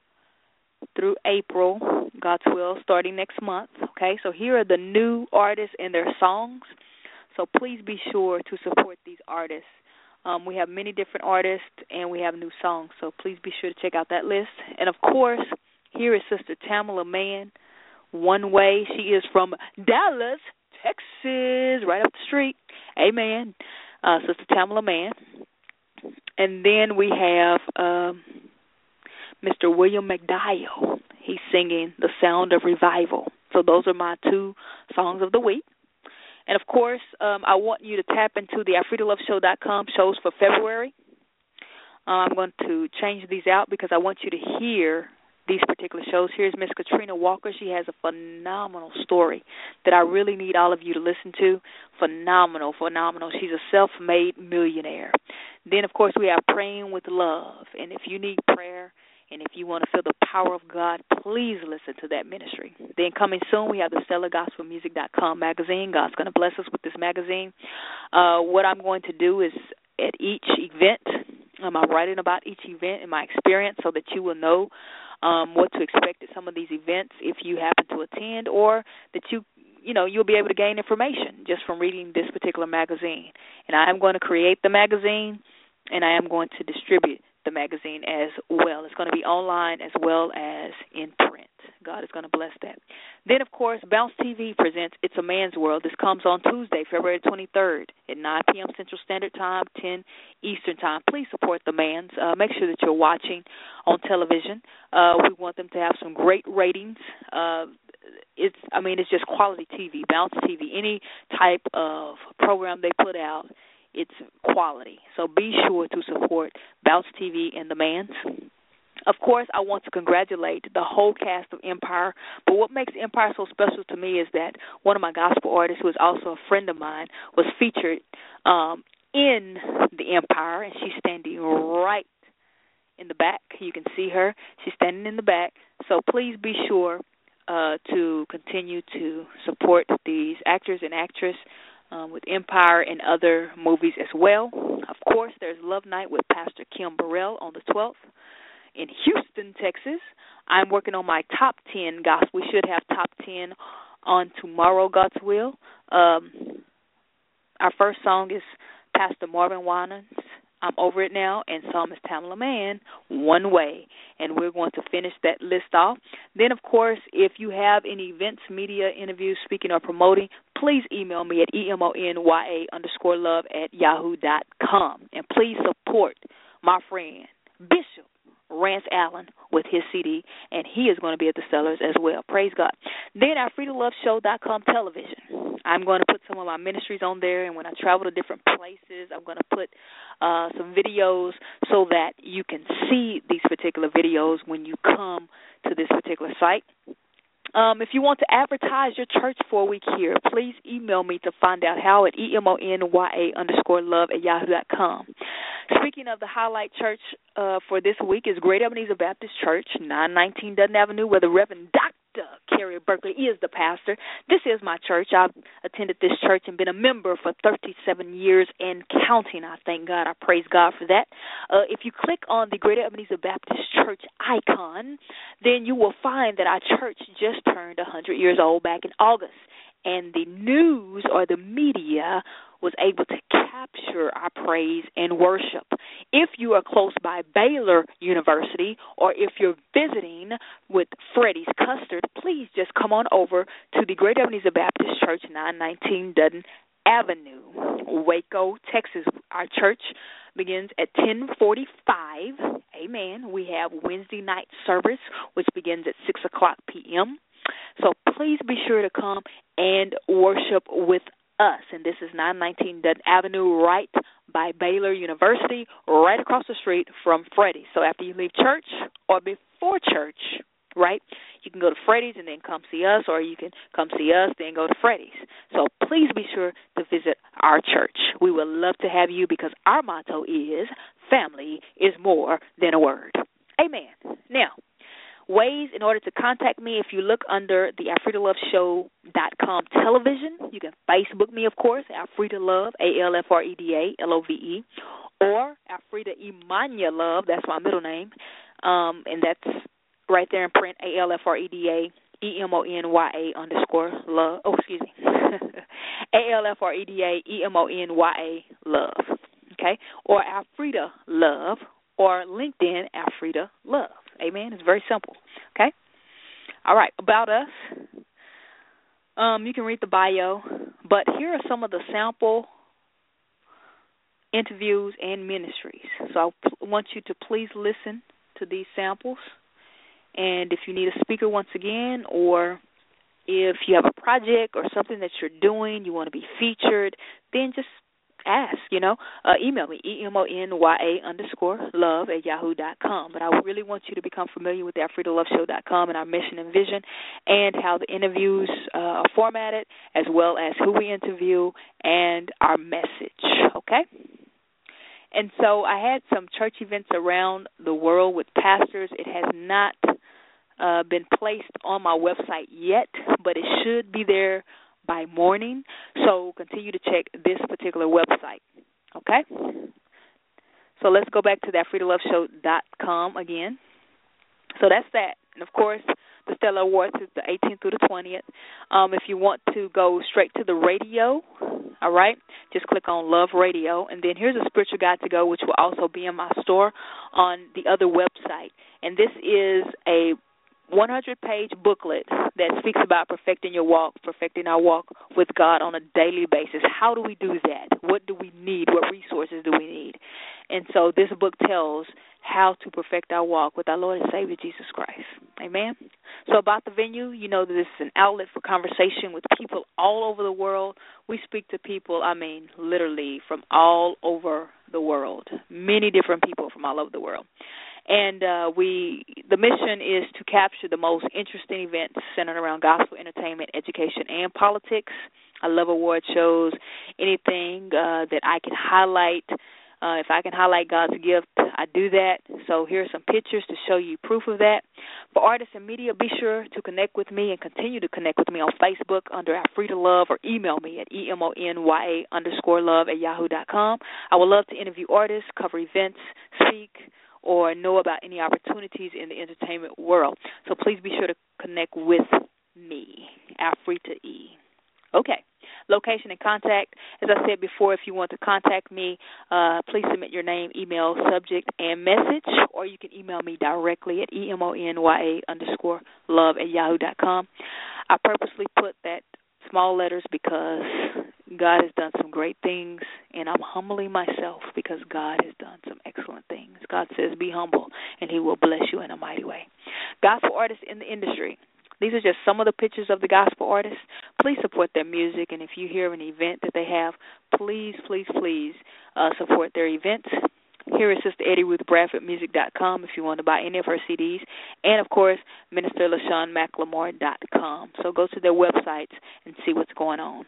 S3: through April, God's will, starting next month. Okay, so here are the new artists and their songs. So please be sure to support these artists. Um, we have many different artists, and we have new songs. So please be sure to check out that list. And, of course, here is Sister Tamala Mann, One Way. She is from Dallas, Texas, right up the street. Amen. Uh, Sister Tamala Mann. And then we have um, Mister William McDowell. He's singing The Sound of Revival. So those are my two songs of the week. And, of course, um, I want you to tap into the Afrida Love Show dot com shows for February. Uh, I'm going to change these out because I want you to hear these particular shows. Here's Miss Katrina Walker. She has a phenomenal story that I really need all of you to listen to. Phenomenal, phenomenal. She's a self-made millionaire. Then, of course, we have Praying with Love. And if you need prayer, and if you want to feel the power of God, please listen to that ministry. Then coming soon, we have the stellar gospel music dot com magazine. God's going to bless us with this magazine. Uh, what I'm going to do is at each event, um, I'm writing about each event and my experience so that you will know um, what to expect at some of these events if you happen to attend, or that you, you know, you'll be able to gain information just from reading this particular magazine. And I am going to create the magazine, and I am going to distribute the magazine as well. It's going to be online as well as in print. God is going to bless that. Then, of course, Bounce T V presents It's a Man's World. This comes on Tuesday, February twenty-third at nine p.m. Central Standard Time, ten Eastern Time. Please support the Mans. Uh, make sure that you're watching on television. Uh, we want them to have some great ratings. Uh, it's, I mean, it's just quality T V, Bounce T V. Any type of program they put out, it's quality. So be sure to support Bounce T V and the Mans. Of course, I want to congratulate the whole cast of Empire, but what makes Empire so special to me is that one of my gospel artists, who is also a friend of mine, was featured um, in the Empire, and she's standing right in the back. You can see her. She's standing in the back. So please be sure uh, to continue to support these actors and actresses um, with Empire and other movies as well. Of course, there's Love Night with Pastor Kim Burrell on the twelfth. In Houston, Texas. I'm working on my top ten gospel. We should have top ten on tomorrow, God's will. Um, our first song is Pastor Marvin Winans, I'm Over It Now, and Psalmist Tamala Mann, One Way. And we're going to finish that list off. Then, of course, if you have any events, media, interviews, speaking, or promoting, please email me at emonya underscore love at yahoo dot com. And please support my friend, Bishop Rance Allen, with his C D, and he is going to be at the Sellers as well. Praise God. Then our free to love show dot com television. I'm going to put some of my ministries on there, and when I travel to different places, I'm going to put uh, some videos so that you can see these particular videos when you come to this particular site. Um, if you want to advertise your church for a week here, please email me to find out how at emonya underscore love at yahoo dot com. Speaking of the highlight church uh, for this week is Great Ebenezer Baptist Church, nine nineteen Dutton Avenue, where the Reverend Doctor Carrie Berkeley is the pastor. This is my church. I've attended this church and been a member for thirty-seven years and counting. I thank God. I praise God for that. Uh, if you click on the Great Ebenezer Baptist Church icon, then you will find that our church just turned one hundred years old back in August. And the news or the media was able to capture our praise and worship. If you are close by Baylor University, or if you're visiting with Freddie's Custard, please just come on over to the Great Ebenezer Baptist Church, nine nineteen Dutton Avenue, Waco, Texas. Our church begins at ten forty-five. Amen. We have Wednesday night service, which begins at six o'clock p.m., so please be sure to come and worship with us. And this is nine nineteen Dutton Avenue, right by Baylor University, right across the street from Freddie's. So after you leave church or before church, right, you can go to Freddie's and then come see us, or you can come see us, then go to Freddie's. So please be sure to visit our church. We would love to have you, because our motto is family is more than a word. Amen. Now, ways in order to contact me, if you look under the Afrida Love Show dot com television, you can Facebook me, of course, Afrida Love, A L F R E D A L O V E, or Afrida Emanya Love, that's my middle name, um, and that's right there in print, A L F R E D A E M O N Y A underscore love, oh, excuse me, A L F R E D A E M O N Y A Love, okay, or Afrida Love, or LinkedIn Afrida Love. Amen. It's very simple. Okay? All right. About us, um, you can read the bio, but here are some of the sample interviews and ministries. So I p- want you to please listen to these samples. And if you need a speaker once again, or if you have a project or something that you're doing, you want to be featured, then just ask, you know, uh, email me, E M O N Y A underscore love at yahoo dot com. But I really want you to become familiar with the Afrida Love Show dot com and our mission and vision, and how the interviews uh, are formatted, as well as who we interview and our message, okay? And so I had some church events around the world with pastors. It has not uh, been placed on my website yet, but it should be there by morning, so continue to check this particular website, okay? So let's go back to the Afrida Love Show dot com again. So that's that. And, of course, the Stellar Awards is the eighteenth through the twentieth. Um, if you want to go straight to the radio, all right, just click on Love Radio. And then here's a spiritual guide to go, which will also be in my store on the other website. And this is a one hundred page booklet that speaks about perfecting your walk, perfecting our walk with God on a daily basis. How do we do that? What do we need? What resources do we need? And so this book tells how to perfect our walk with our Lord and Savior, Jesus Christ. Amen? So about the venue, you know that this is an outlet for conversation with people all over the world. We speak to people, I mean, literally from all over the world, many different people from all over the world. And uh, we, the mission is to capture the most interesting events centered around gospel, entertainment, education, and politics. I love award shows, anything uh, that I can highlight. Uh, if I can highlight God's gift, I do that. So here are some pictures to show you proof of that. For artists and media, be sure to connect with me and continue to connect with me on Facebook under Afrida Love, or email me at E-M-O-N-Y-A underscore love at yahoo dot com. I would love to interview artists, cover events, speak, or know about any opportunities in the entertainment world. So please be sure to connect with me, Afrita E. Okay. Location and contact. As I said before, if you want to contact me, uh, please submit your name, email, subject, and message, or you can email me directly at E-M-O-N-Y-A underscore love at yahoo dot com. I purposely put that small letters because God has done some great things, and I'm humbling myself because God has done some excellent things. God says be humble, and he will bless you in a mighty way. Gospel artists in the industry. These are just some of the pictures of the gospel artists. Please support their music, and if you hear of an event that they have, please, please, please uh, support their events. Here is Sister Eddie Ruth Bradford Music dot com if you want to buy any of her C Ds, and, of course, Minister LaShawn McLemore dot com. So go to their websites and see what's going on.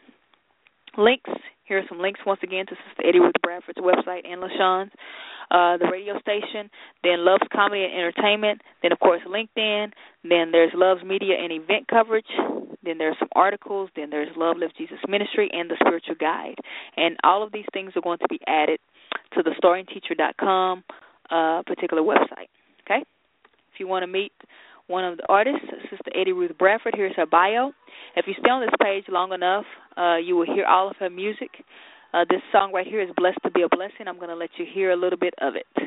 S3: Links. Here are some links once again to Sister Eddie Ruth Bradford's website and LaShawn's, uh, the radio station, then Love's Comedy and Entertainment, then, of course, LinkedIn, then there's Love's Media and Event Coverage, then there's some articles, then there's Love Lives Jesus Ministry, and the Spiritual Guide. And all of these things are going to be added to the story teacher dot com uh, particular website, okay? If you want to meet one of the artists, Sister Eddie Ruth Bradford, here's her bio. If you stay on this page long enough, uh, you will hear all of her music. Uh, this song right here is Blessed to be a Blessing. I'm going to let you hear a little bit of it.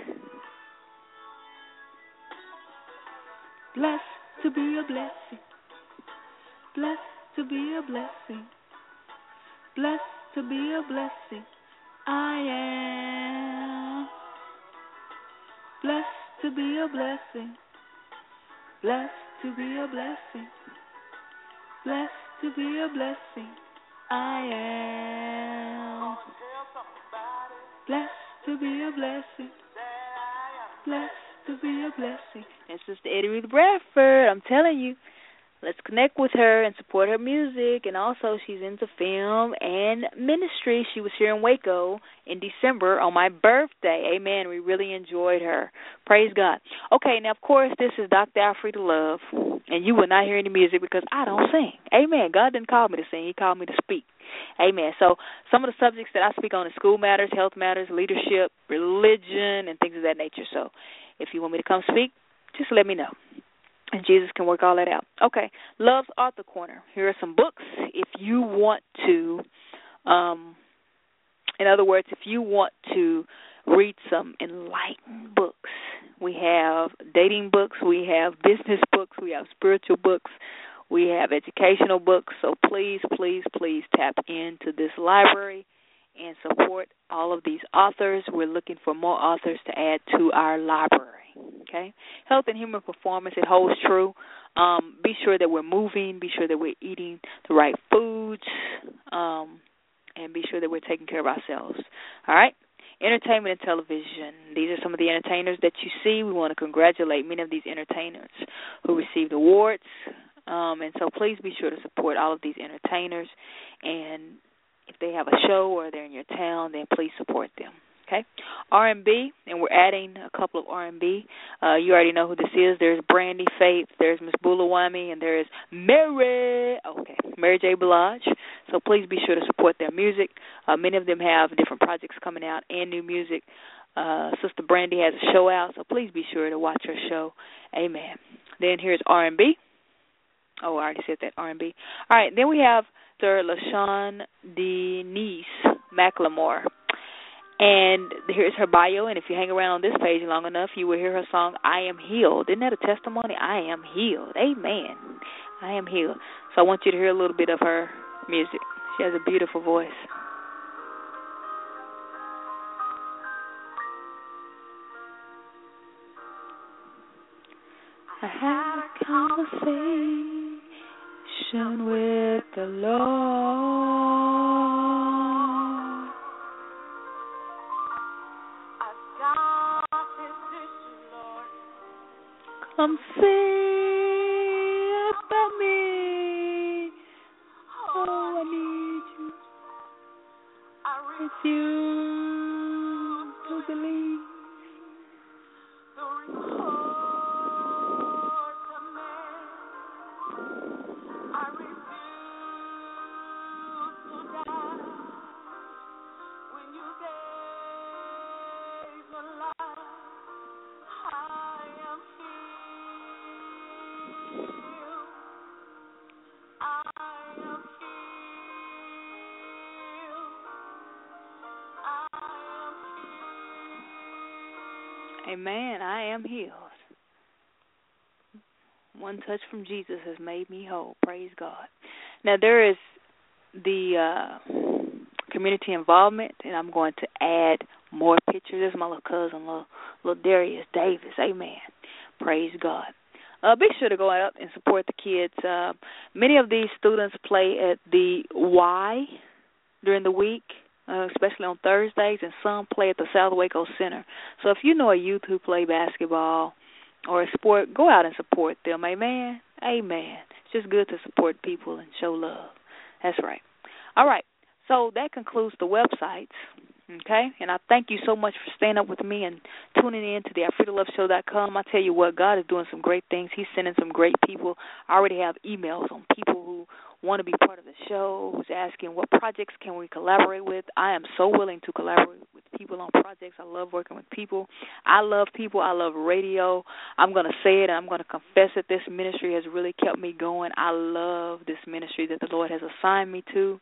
S3: Blessed to be a blessing. Blessed to be a blessing. Blessed to be a blessing. I am blessed to be a blessing. Blessed to be a blessing. Blessed to be a blessing. I am blessed to be a blessing. Blessed to be a blessing. And Sister Eddie Ruth Bradford, I'm telling you, let's connect with her and support her music. And also, she's into film and ministry. She was here in Waco in December on my birthday. Amen. We really enjoyed her. Praise God. Okay, now, of course, this is Doctor Afrida Love, and you will not hear any music because I don't sing. Amen. God didn't call me to sing. He called me to speak. Amen. So some of the subjects that I speak on is school matters, health matters, leadership, religion, and things of that nature. So if you want me to come speak, just let me know. And Jesus can work all that out. Okay, Love's Author Corner. Here are some books. If you want to, um, in other words, if you want to read some enlightened books, we have dating books, we have business books, we have spiritual books, we have educational books. So please, please, please tap into this library and support all of these authors. We're looking for more authors to add to our library. Okay, health and human performance, it holds true. Um, be sure that we're moving, be sure that we're eating the right foods, um, and be sure that we're taking care of ourselves. All right, entertainment and television. These are some of the entertainers that you see. We want to congratulate many of these entertainers who received awards, um, and so please be sure to support all of these entertainers. And if they have a show or they're in your town, then please support them. Okay, R and B, and we're adding a couple of R and B. Uh, you already know who this is. There's Brandy Faith, there's Miss Bulawami, and there's Mary, okay, Mary J. Blige. So please be sure to support their music. Uh, many of them have different projects coming out and new music. Uh, Sister Brandy has a show out, so please be sure to watch her show. Amen. Then here's R and B. Oh, I already said that, R and B. All right, then we have Sir LaShawn Denise McLemore. And here's her bio, and if you hang around on this page long enough, you will hear her song, I Am Healed. Isn't that a testimony? I am healed. Amen. I am healed. So I want you to hear a little bit of her music. She has a beautiful voice. I had a conversation with the Lord. I've got His vision, Lord. Come see about me. Oh, I need you. It's you to believe. The report of man. I refuse to die. When you gave the life, I am healed. I am healed. Amen. I am healed. One touch from Jesus has made me whole. Praise God. Now, there is the uh, community involvement, and I'm going to add more pictures. This is my little cousin, little, little Darius Davis. Amen. Praise God. Uh, be sure to go out and support the kids. Uh, many of these students play at the Y during the week, uh, especially on Thursdays, and some play at the South Waco Center. So if you know a youth who play basketball or a sport, go out and support them. Amen? Amen. It's just good to support people and show love. That's right. All right. So that concludes the websites, okay? And I thank you so much for staying up with me and tuning in to the Afrida Love Show dot com. I tell you what, God is doing some great things. He's sending some great people. I already have emails on people who want to be part of the show, who's asking what projects can we collaborate with. I am so willing to collaborate with people on projects. I love working with people. I love people. I love radio. I'm going to say it and I'm going to confess that this ministry has really kept me going. I love this ministry that the Lord has assigned me to.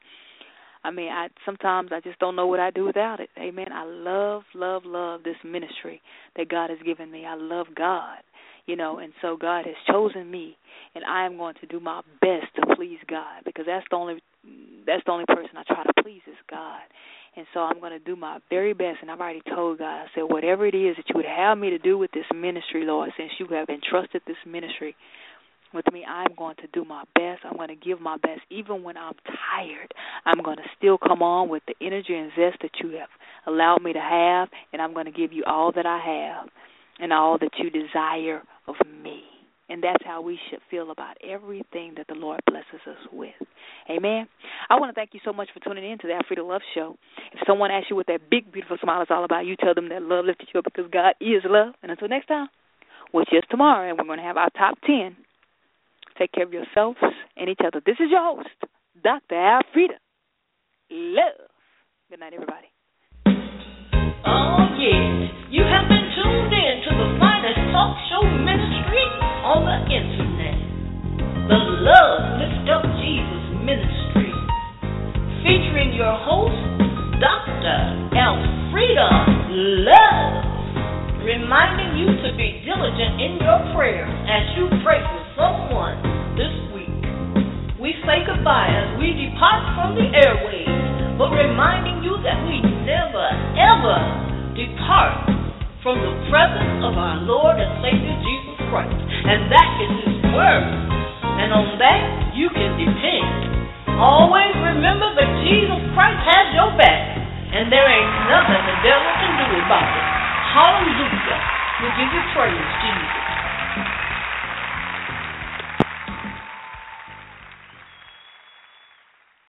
S3: I mean, I sometimes I just don't know what I'd do without it. Amen. I love, love, love this ministry that God has given me. I love God, you know, and so God has chosen me, and I am going to do my best to please God, because that's the only that's the only person I try to please is God. And so I'm going to do my very best, and I've already told God, I said, whatever it is that you would have me to do with this ministry, Lord, since you have entrusted this ministry with me, I'm going to do my best. I'm going to give my best. Even when I'm tired, I'm going to still come on with the energy and zest that you have allowed me to have, and I'm going to give you all that I have and all that you desire of me. And that's how we should feel about everything that the Lord blesses us with. Amen. I want to thank you so much for tuning in to the Afrida Love Show. If someone asks you what that big, beautiful smile is all about, you tell them that love lifted you up, because God is love. And until next time, which is tomorrow, and we're going to have our top ten. Take care of yourselves and each other. This is your host, Doctor Afrida Love. Good night, everybody.
S2: Oh, yeah. You have been tuned in to the finest talk show ministry on the internet. The Love Lift Up Jesus Ministry. Featuring your host, Doctor Afrida Love. Reminding you to be diligent in your prayer as you pray for someone this week. We say goodbye as we depart from the airwaves, but reminding you that we never, ever depart from the presence of our Lord and Savior Jesus Christ. And that is His word. And on that you can depend. Always remember that Jesus Christ has your back, and there ain't nothing the devil can do about it. Hallelujah. We give you praise, Jesus.